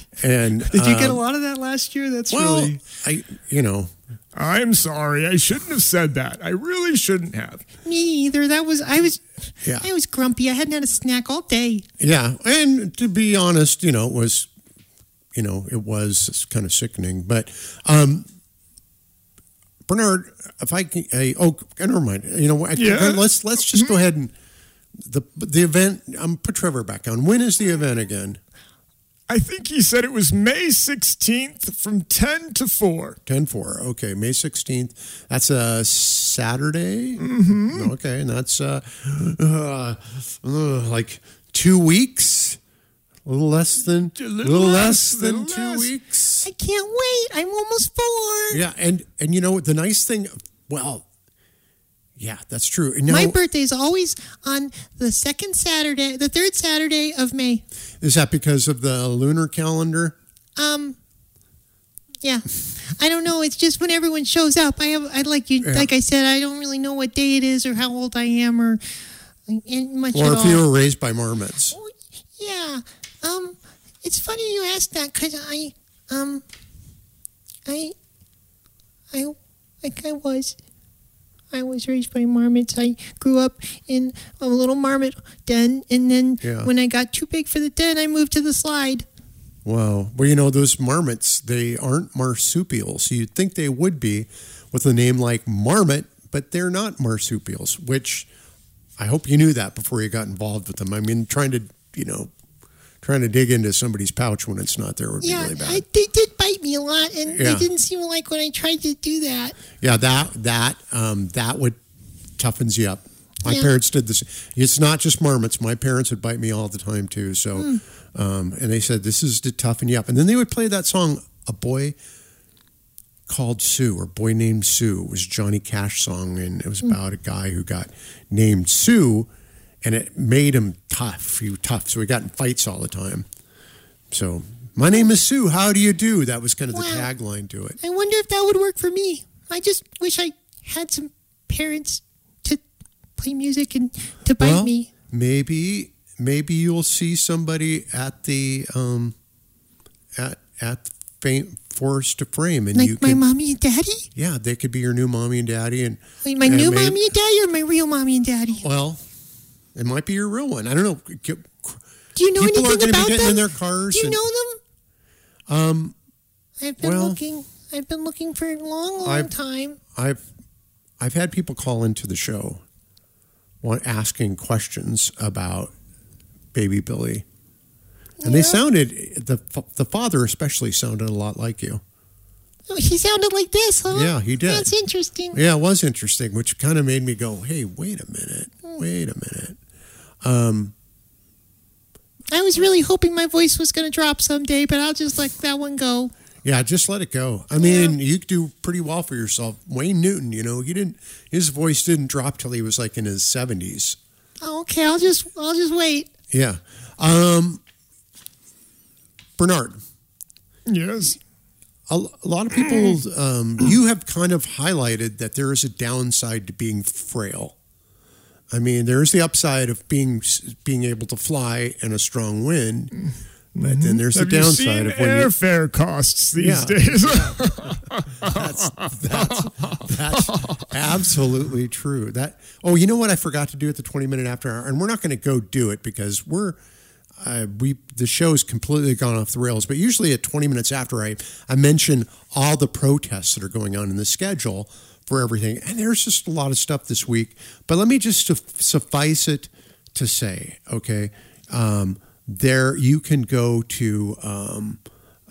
And did you um, get a lot of that last year? That's well, really, I you know, I'm sorry, I shouldn't have said that. I really shouldn't have. Me either. That was I was, yeah. I was grumpy. I hadn't had a snack all day. Yeah, and to be honest, you know, it was, you know, it was kind of sickening. But um, Bernard, if I can, I, oh, never mind. You know, I, yeah. let's let's just go ahead and. The the event, I'm put Trevor back on. When is the event again? I think he said it was May sixteenth from ten to four. ten four, okay. May sixteenth. That's a Saturday? Mm-hmm. Okay, and that's uh, uh, uh, like two weeks? A little less than, a little, little less, less than two less. weeks? I can't wait. I'm almost four. Yeah, and, and you know, the nice thing, well, yeah, that's true. Now, my birthday is always on the second Saturday, the third Saturday of May. Is that because of the lunar calendar? Um, yeah, I don't know. It's just when everyone shows up. I have, I like you, yeah. like I said, I don't really know what day it is or how old I am or much or at if all. you were raised by marmots. Oh, yeah, um, it's funny you asked that because I, um, I, I, like I was. I was raised by marmots. I grew up in a little marmot den, and then yeah. when I got too big for the den, I moved to the slide. Wow. Well, you know, those marmots, they aren't marsupials. You'd think they would be with a name like Marmot, but they're not marsupials, which I hope you knew that before you got involved with them. I mean, trying to, you know, trying to dig into somebody's pouch when it's not there would yeah, be really bad. I, they did bite me a lot, and yeah. they didn't seem like when I tried to do that. Yeah, that that um, that would toughens you up. My Yeah. parents did this. It's not just marmots. My parents would bite me all the time too. So, Mm. um, and they said this is to toughen you up. And then they would play that song, "A Boy Called Sue" or "Boy Named Sue." It was a Johnny Cash song, and it was Mm. about a guy who got named Sue, and it made him tough. He was tough, so he got in fights all the time. So, "My name is Sue. How do you do?" That was kind of the Wow. tagline to it. I wonder if that would work for me. I just wish I had some parents to play music and to bite Well, me. maybe maybe you'll see somebody at the um at at fame, Forest to Frame, and Like you my could, mommy and daddy? yeah, they could be your new mommy and daddy, and Like my and new maybe- mommy and daddy or my real mommy and daddy? Well, it might be your real one. I don't know. Get- Do you know People are anything going to be about getting them? in their cars. Do you and, know them? Um, I've been well, looking. I've been looking for a long, long I've- time. I've I've had people call into the show, want asking questions about Baby Billy, and they Yeah. sounded the the father especially sounded a lot like you. Oh, he sounded like this, huh? Yeah, he did. That's interesting. Yeah, it was interesting, which kind of made me go, "Hey, wait a minute, wait a minute." Um, I was really hoping my voice was going to drop someday, but I'll just let that one go. yeah, just let it go. I mean, you do pretty well for yourself. Wayne Newton, you know, he didn't. His voice didn't drop till he was like in his seventies. Oh, okay, I'll just I'll just wait. Yeah. Um, Bernard, Yes. a, a lot of people, um, you have kind of highlighted that there is a downside to being frail. I mean, there's the upside of being being able to fly in a strong wind, but then there's Have the you downside seen of when you, airfare costs these Yeah. days? that's, that's that's absolutely true. That oh, you know what I forgot to do at the twenty minute after hour, and we're not going to go do it because we're uh, we the show's completely gone off the rails. But usually at twenty minutes after, I I mention all the protests that are going on in the schedule for everything, and there's just a lot of stuff this week. But let me just suf- suffice it to say, okay, um, there you can go to um,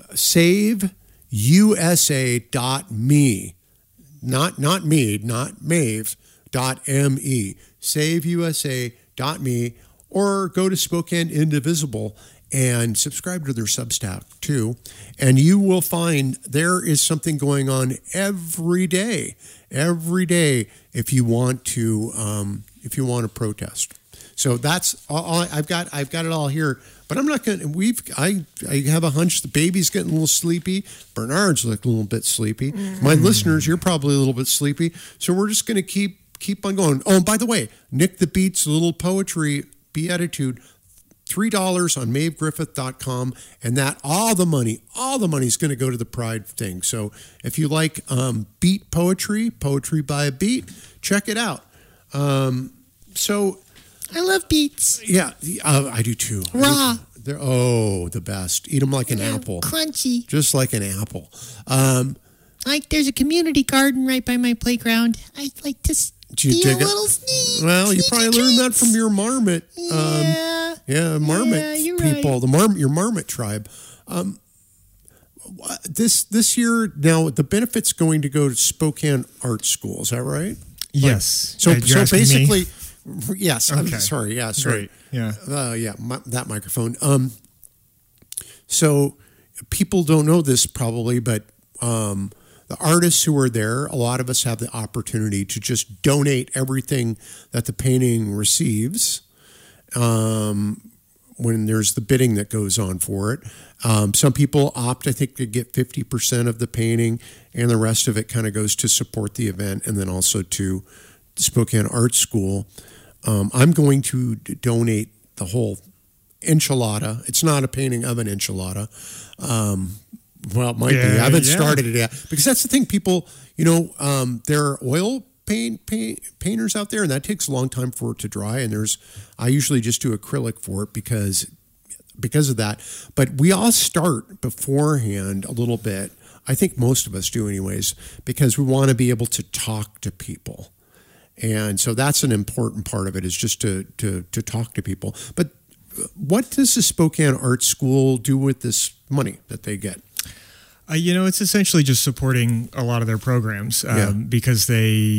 save U S A dot me, not not me, not Mave dot me, save U S A dot me, or go to Spokane Indivisible and subscribe to their Substack too, and you will find there is something going on every day, every day if you want to um, if you want to protest. So that's all I've got. I've got it all here, but I'm not going to. We've. I. I have a hunch the baby's getting a little sleepy. Bernard's looking a little bit sleepy. Mm. My listeners, you're probably a little bit sleepy. So we're just going to keep keep on going. Oh, and by the way, Nick the Beats, a little poetry beatitude, three dollars on Maeve Griffith dot com, and that all the money, all the money is going to go to the Pride thing. So if you like um, beat poetry, poetry by a beat, check it out. Um, so. I love beets. Yeah, uh, I do too. Raw. They're, oh, the best. Eat them like an Yeah, apple. Crunchy. Just like an apple. Um, Like there's a community garden right by my playground. I'd like to Do you steal dig it? little sneak. well, you sneaky probably learned that treats. from your marmot. Um, Yeah. yeah, marmot Yeah, you're people, right. the marmot, your marmot tribe. Um, this this year, now the benefit's going to go to Spokane Art School. Is that right? Yes. So, Uh, you're so asking me? basically, yes. I'm Okay. sorry. Yeah, sorry. Great. Yeah. Uh, yeah, my, that microphone. Um, so people don't know this probably, but um, the artists who are there, a lot of us have the opportunity to just donate everything that the painting receives um, when there's the bidding that goes on for it. Um, some people opt, I think, to get fifty percent of the painting, and the rest of it kind of goes to support the event and then also to Spokane Art School. Um, I'm going to d- donate the whole enchilada. It's not a painting of an enchilada. Um, well, it might be. Yeah, I haven't yeah. started it yet. Because that's the thing, people, you know, um, there are oil paint, paint painters out there, and that takes a long time for it to dry. And there's, I usually just do acrylic for it because, because of that. But we all start beforehand a little bit. I think most of us do anyways, because we want to be able to talk to people. And so that's an important part of it, is just to to to talk to people. But what does the Spokane Art School do with this money that they get? Uh, you know, it's essentially just supporting a lot of their programs um, Yeah. because they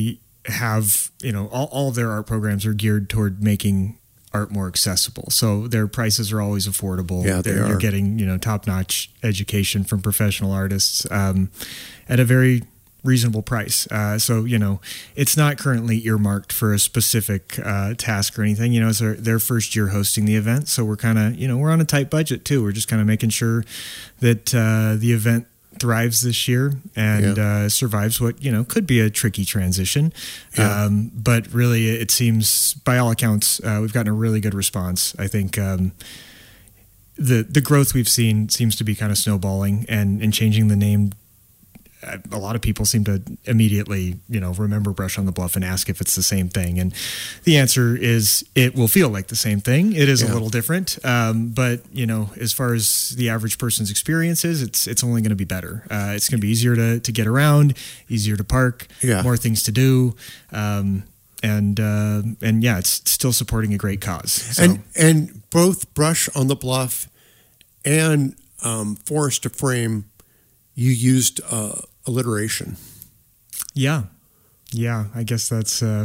have, you know, all, all of their art programs are geared toward making art more accessible. So their prices are always affordable. Yeah, they They're, are. You're getting, you know, top-notch education from professional artists um, at a very reasonable price. Uh, so, you know, it's not currently earmarked for a specific uh, task or anything. You know, it's their, their first year hosting the event. So we're kind of, you know, we're on a tight budget too. We're just kind of making sure that uh, the event thrives this year and Yeah. uh, survives what, you know, could be a tricky transition. Yeah. Um, but really, it seems, by all accounts, uh, we've gotten a really good response. I think um, the the growth we've seen seems to be kind of snowballing, and, and changing the name. A lot of people seem to immediately, you know, remember Brush on the Bluff and ask if it's the same thing. And the answer is it will feel like the same thing. It is Yeah. a little different. Um, but, you know, as far as the average person's experience is, it's, it's only going to be better. Uh, it's going to be easier to, to get around, easier to park, Yeah. more things to do. Um, and, uh, and yeah, it's still supporting a great cause. So, And and both Brush on the Bluff and um, Forest to Frame, you used uh, alliteration. yeah, yeah, I guess that's, uh,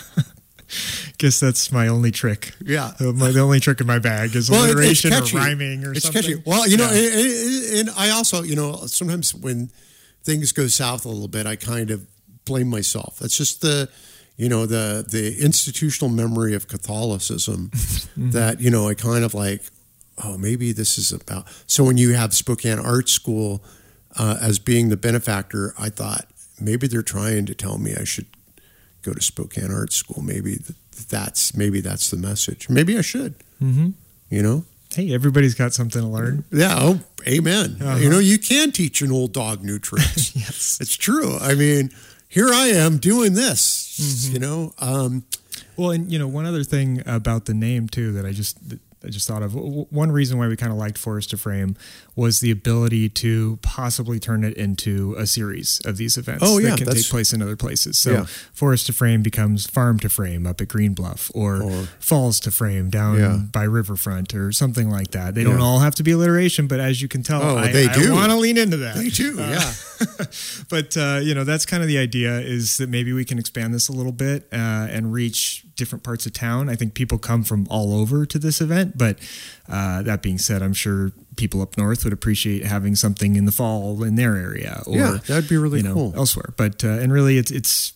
guess that's my only trick. Yeah. Uh, my, the only trick in my bag is Well, it- alliteration it's catchy. or rhyming or it's something. catchy. Well, you know, Yeah. and, and- and I also, you know, sometimes when things go south a little bit, I kind of blame myself. That's just the, you know, the the institutional memory of Catholicism that, you know, I kind of like, oh, maybe this is about. So when you have Spokane Art School uh, as being the benefactor, I thought maybe they're trying to tell me I should go to Spokane Art School. Maybe th- that's maybe that's the message. Maybe I should. Mm-hmm. You know. Hey, everybody's got something to learn. Yeah. Oh, amen. Uh-huh. You know, you can teach an old dog new tricks. Yes. It's true. I mean, here I am doing this. Mm-hmm. You know. Um, Well, and you know, one other thing about the name too that I just that I just thought of. W- One reason why we kind of liked Forest to Frame was the ability to possibly turn it into a series of these events Oh, yeah, that can that's- take place in other places. So Yeah. Forest to Frame becomes Farm to Frame up at Green Bluff, or, Or- Falls to Frame down Yeah. by Riverfront, or something like that. They don't Yeah. all have to be alliteration, but as you can tell, Oh, I, they I do. want to lean into that. they do. Uh, Yeah. but uh, you know, that's kind of the idea, is that maybe we can expand this a little bit uh, and reach different parts of town. I think people come from all over to this event, but uh, that being said, I'm sure people up north would appreciate having something in the fall in their area, or Yeah, that'd be really you know, cool. elsewhere. But uh, and really, it's it's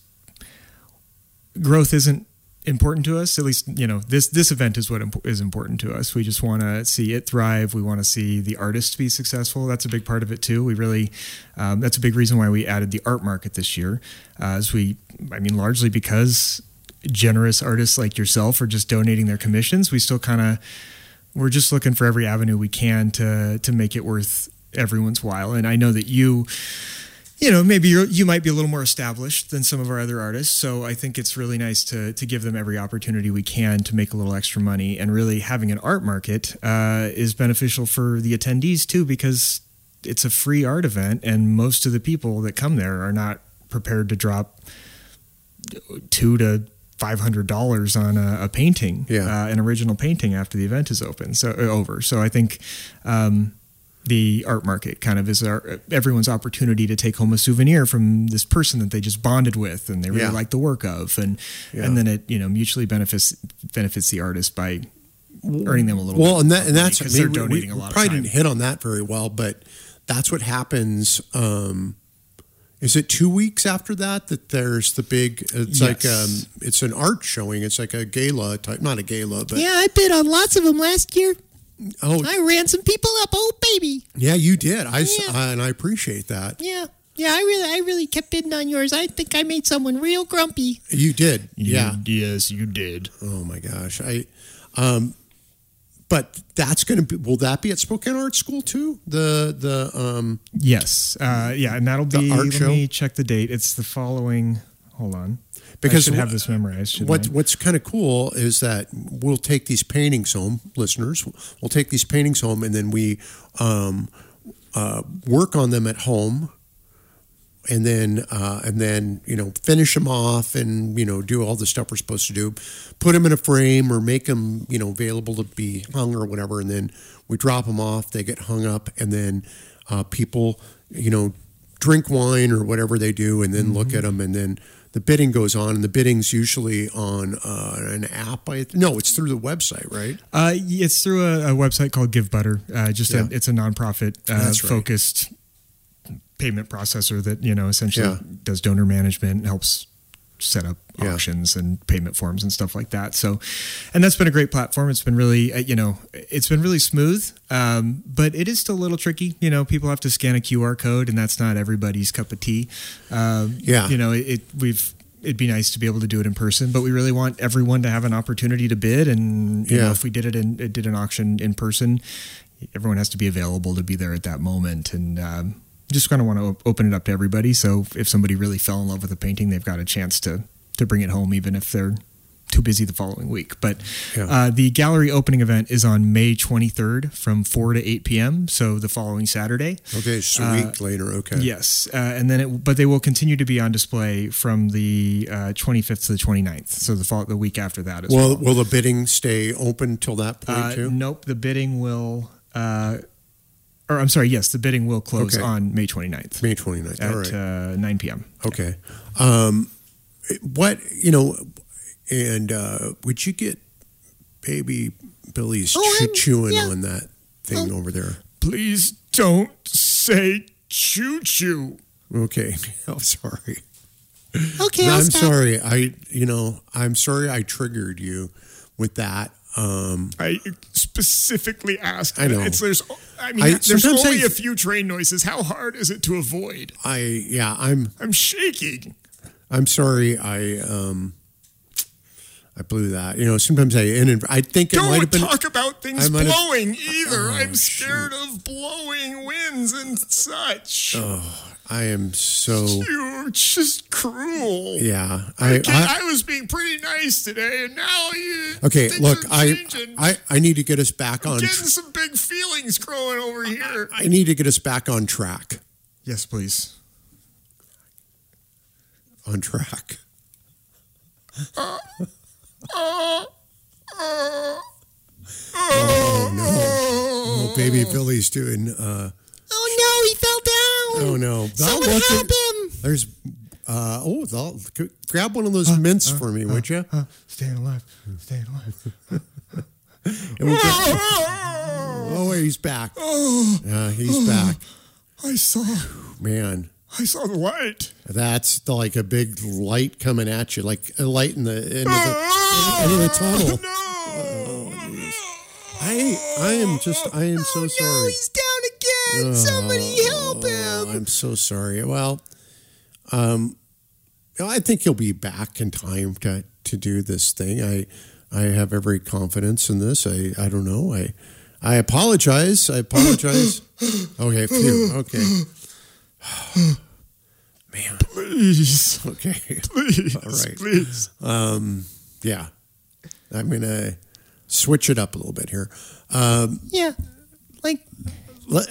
growth isn't important to us. At least, you know, this this event is what imp- is important to us. We just want to see it thrive. We want to see the artists be successful. That's a big part of it too. We really um, that's a big reason why we added the art market this year. Uh, as we, I mean, largely because generous artists like yourself are just donating their commissions. We still kind of we're just looking for every avenue we can to to make it worth everyone's while. And I know that you. You know, maybe you're, you might be a little more established than some of our other artists. So I think it's really nice to to give them every opportunity we can to make a little extra money. And really having an art market uh, is beneficial for the attendees too, because it's a free art event, and most of the people that come there are not prepared to drop two to five hundred dollars on a, a painting, Yeah. uh, an original painting after the event is open. So uh, over. So I think. Um, The art market kind of is our, everyone's opportunity to take home a souvenir from this person that they just bonded with and they really Yeah. like the work of, and Yeah. and then it, you know, mutually benefits benefits the artist by earning them a little. Well, bit and more that and money, that's 'cause maybe they're donating we, a we lot probably of time. didn't hit on that very well, but that's what happens. Um, is it two weeks after that that there's the big? It's Yes. like um, it's an art showing. It's like a gala type, not a gala, but Yeah, I bid on lots of them last year. oh I ran some people up. Oh, baby. yeah, you did. I s- Yeah. and I appreciate that. Yeah. Yeah, I really I really kept bidding on yours. I think I made someone real grumpy. You did. Yeah. Yes, you did. Oh my gosh. I. Um, but that's going to be. Will that be at Spokane Art School too? The the um. Yes, uh, yeah, and that'll The be. art let show? me check the date. It's the following. Hold on, Because I should wh- have this memorized. Shouldn't What I? What's kind of cool is that we'll take these paintings home, listeners. We'll take these paintings home, and then we um, uh, work on them at home, and then uh, and then you know finish them off, and you know do all the stuff we're supposed to do, put them in a frame or make them you know available to be hung or whatever, and then we drop them off. They get hung up, and then uh, people you know drink wine or whatever they do, and then look at them, and then the bidding goes on, and the bidding's usually on uh, an app. I, no, it's through the website, right? Uh, it's through a, a website called GiveButter. Uh, just Yeah. a, it's a nonprofit uh, That's right. focused payment processor that you know essentially Yeah. does donor management and helps set up Yeah. auctions and payment forms and stuff like that. So, and that's been a great platform. It's been really, uh, you know, it's been really smooth, um, but it is still a little tricky. You know, people have to scan a Q R code, and that's not everybody's cup of tea. Um, Yeah. you know, it, it we've. It'd be nice to be able to do it in person, but we really want everyone to have an opportunity to bid. And you Yeah. know, if we did it in did an auction in person, everyone has to be available to be there at that moment. And um, just kind of want to open it up to everybody. So if somebody really fell in love with a painting, they've got a chance to to bring it home, even if they're too busy the following week. But Yeah. uh, the gallery opening event is on May twenty-third from four to eight p.m. So the following Saturday. Okay, it's a week later. Okay. Yes, uh, and then it, but they will continue to be on display from the uh, twenty-fifth to the twenty-ninth. So the fall, the week after that as well. Well, will the bidding stay open till that point Uh, too? nope, the bidding will. Uh, or I'm sorry, yes, the bidding will close Okay. on May twenty-ninth May twenty-ninth. at All right. uh, nine p.m. Okay. Um, what, you know, and uh, would you get baby Billy's Oh, chew- I'm- chewing yeah. on that thing over there? Please don't say choo choo. Okay. I'm sorry. Okay, No, I'll I'm stop. sorry. I, you know, I'm sorry I triggered you with that. Um, I specifically asked. I know. It's there's. I mean, I- there's sometimes only I- a few train noises. How hard is it to avoid? I, yeah, I'm, I'm shaking. I'm sorry. I, um, I blew that. You know, sometimes I, and I think it might have Don't been. talk about things I might have- blowing either. Oh, I'm scared of blowing winds and such. I am so. You're just cruel. Yeah, I, Okay, I, I, was being pretty nice today, and now you. okay. things Look, are I, changing. I, I need to get us back on. getting tr- some big feelings growing over here. I need to get us back on track. Yes, please. On track. Oh no! Oh, baby Billy's doing. Uh, Oh no, he fell down. oh no! Someone Look help at- him. There's. Uh, oh, they'll- grab one of those mints for me, would you? Staying alive. Staying alive. Oh, he's back. Yeah, he's back. I saw. Man, I saw the light. that's the, like a big light coming at you, like a light in the end of the, end of the tunnel. No. I, I am just, I am so No, sorry. he's down again. Somebody help Oh, him. I'm so sorry. Well, um, I think he'll be back in time to, to do this thing. I I have every confidence in this. I, I don't know. I I apologize. I apologize. Okay, phew. Okay. Man. Please. Okay. Please. All right. Please. Um, yeah. I'm gonna switch it up a little bit here. Um, Yeah, like let,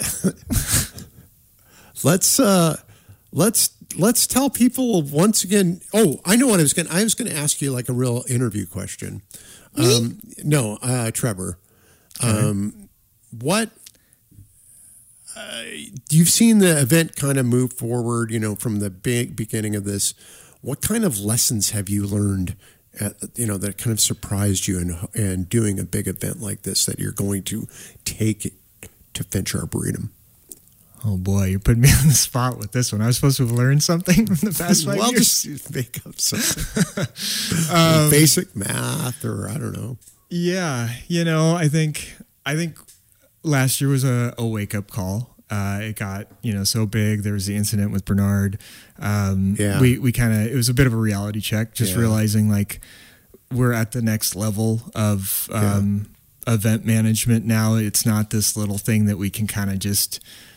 let's uh, let's let's tell people once again. Oh, I know what I was going. I was going to ask you like a real interview question. Um, no, uh, Trevor. Um, what uh, you've seen the event kind of move forward? You know, from the big beginning of this. What kind of lessons have you learned? At, you know, that kind of surprised you in, in doing a big event like this that you're going to take it to Finch Arboretum? Oh boy, you're putting me on the spot with this one. I was supposed to have learned something from the past five well, years. just make up something. um, Basic math, or I don't know. Yeah, you know, I think I think last year was a, a wake up call. Uh, it got you know so big. There was the incident with Bernard. Um, Yeah. we we kind of it was a bit of a reality check. Just Yeah. realizing like we're at the next level of um, event management now. It's not this little thing that we can kind of just.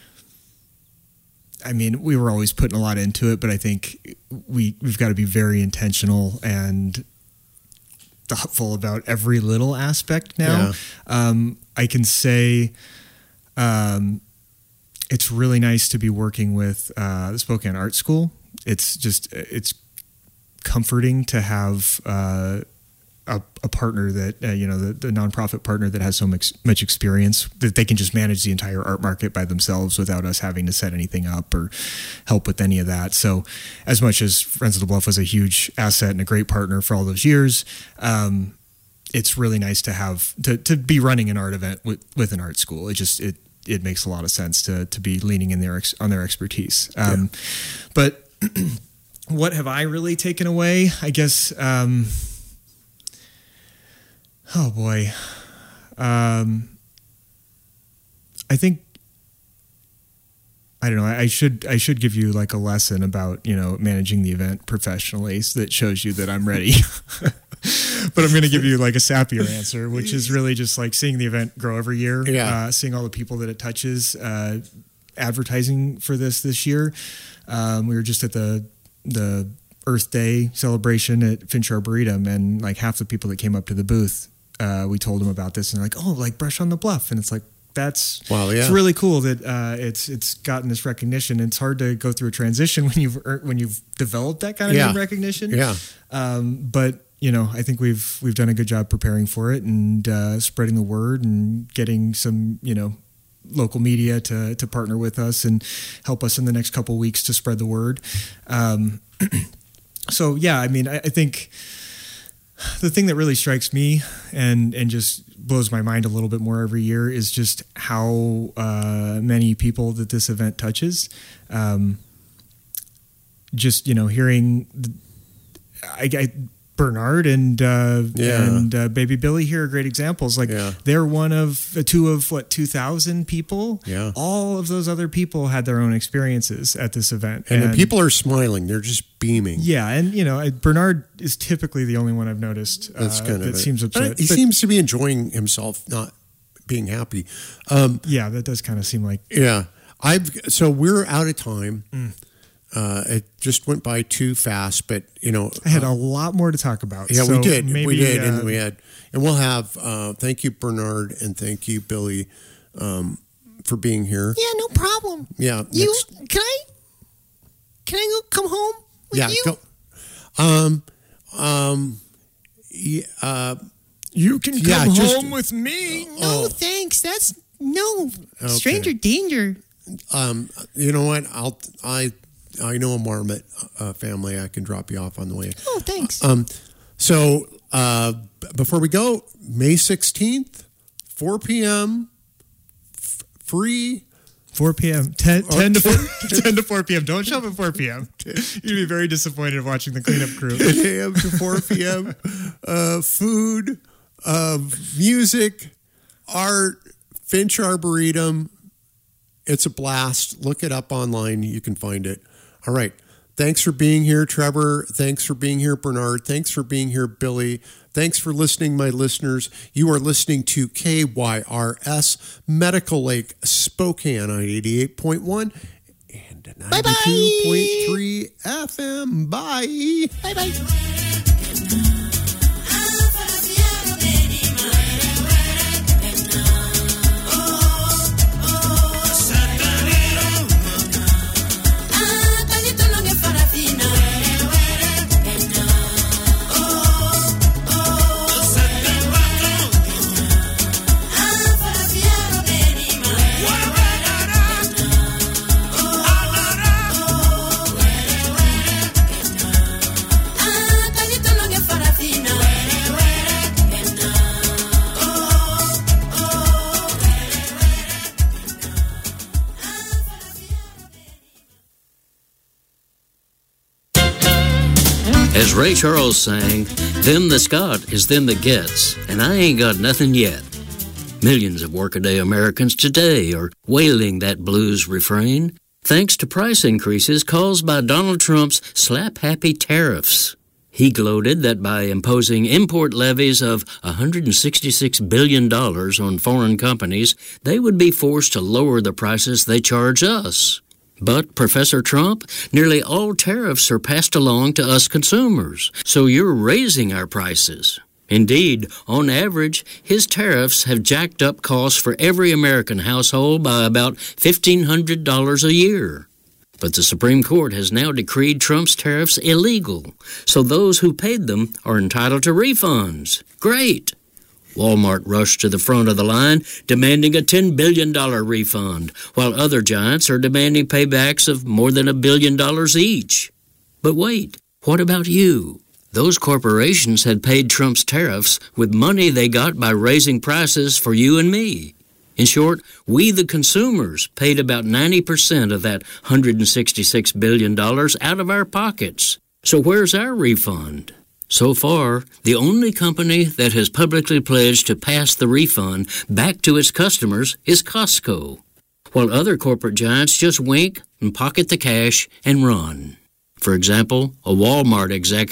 I mean, we were always putting a lot into it, but I think we we've got to be very intentional and thoughtful about every little aspect now. Yeah. Um, I can say um, it's really nice to be working with uh, the Spokane Art School. It's just it's comforting to have uh, a, a partner that, uh, you know, the, the nonprofit partner that has so much, much experience that they can just manage the entire art market by themselves without us having to set anything up or help with any of that. So as much as Friends of the Bluff was a huge asset and a great partner for all those years, um, it's really nice to have, to, to be running an art event with, with an art school. It just, it, it makes a lot of sense to, to be leaning in their, on their expertise. Um, yeah. But what have I really taken away? I guess, um, oh boy. Um, I think, I don't know. I should, I should give you like a lesson about, you know, managing the event professionally so that shows you that I'm ready. But I'm going to give you like a sappier answer, which is really just like seeing the event grow every year, yeah. uh, seeing all the people that it touches, uh, advertising for this this year. Um, we were just at the, the Earth Day celebration at Finch Arboretum, and like half the people that came up to the booth, uh, we told them about this, and they're like, oh, like Brush on the Bluff. And it's like, that's wow, yeah. It's really cool that uh, it's it's gotten this recognition. It's hard to go through a transition when you've when you've developed that kind of yeah. name recognition. Yeah. Um, but you know, I think we've we've done a good job preparing for it and uh, spreading the word and getting some, you know, local media to to partner with us and help us in the next couple of weeks to spread the word. Um, so yeah, I mean, I, I think the thing that really strikes me and and just blows my mind a little bit more every year is just how uh, many people that this event touches. Um, just, you know, hearing the, I, I Bernard and uh, yeah. and uh, Baby Billy here are great examples. Like yeah. they're one of uh, two of what two thousand people. Yeah, all of those other people had their own experiences at this event, and, and the people are smiling; they're just beaming. Yeah, and you know Bernard is typically the only one I've noticed uh, That's kind of that it. seems upset. He but, seems to be enjoying himself, not being happy. Um, yeah, that does kind of seem like. Yeah, I've so we're out of time. Mm. Uh, it just went by too fast, but you know, I had uh, a lot more to talk about. Yeah, so we did. Maybe, we did, uh, and we had, and we'll have. Uh, thank you, Bernard, and thank you, Billy, um, for being here. Yeah, no problem. Yeah, you next, can I? Can I go come home with yeah, you? Go, um, um, yeah, uh, you can come yeah, home just, with me. No, oh. thanks. That's no Okay. stranger danger. Um, you know what? I'll I. I know a Marmot uh, family. I can drop you off on the way. Oh, thanks. Um, so uh, b- before we go, May sixteenth, four p.m., f- free. four p.m. ten, ten, to four, ten to four p.m. Don't show up at four p.m. You'd be very disappointed watching the cleanup crew. ten a.m. to four p.m. uh, food, uh, music, art, Finch Arboretum. It's a blast. Look it up online. You can find it. All right. Thanks for being here, Trevor. Thanks for being here, Bernard. Thanks for being here, Billy. Thanks for listening, my listeners. You are listening to K Y R S Medical Lake, Spokane on eighty-eight point one and ninety-two point three F M. Bye. Bye-bye. As Ray Charles sang, them that's got is them that gets, and I ain't got nothing yet. Millions of workaday Americans today are wailing that blues refrain, thanks to price increases caused by Donald Trump's slap-happy tariffs. He gloated that by imposing import levies of one hundred sixty-six billion dollars on foreign companies, they would be forced to lower the prices they charge us. But, Professor Trump, nearly all tariffs are passed along to us consumers, so you're raising our prices. Indeed, on average, his tariffs have jacked up costs for every American household by about fifteen hundred dollars a year. But the Supreme Court has now decreed Trump's tariffs illegal, so those who paid them are entitled to refunds. Great! Walmart rushed to the front of the line, demanding a ten billion dollars refund, while other giants are demanding paybacks of more than a billion dollars each. But wait, what about you? Those corporations had paid Trump's tariffs with money they got by raising prices for you and me. In short, we the consumers paid about ninety percent of that one hundred sixty-six billion dollars out of our pockets. So where's our refund? So far, the only company that has publicly pledged to pass the refund back to its customers is Costco, while other corporate giants just wink and pocket the cash and run. For example, a Walmart executive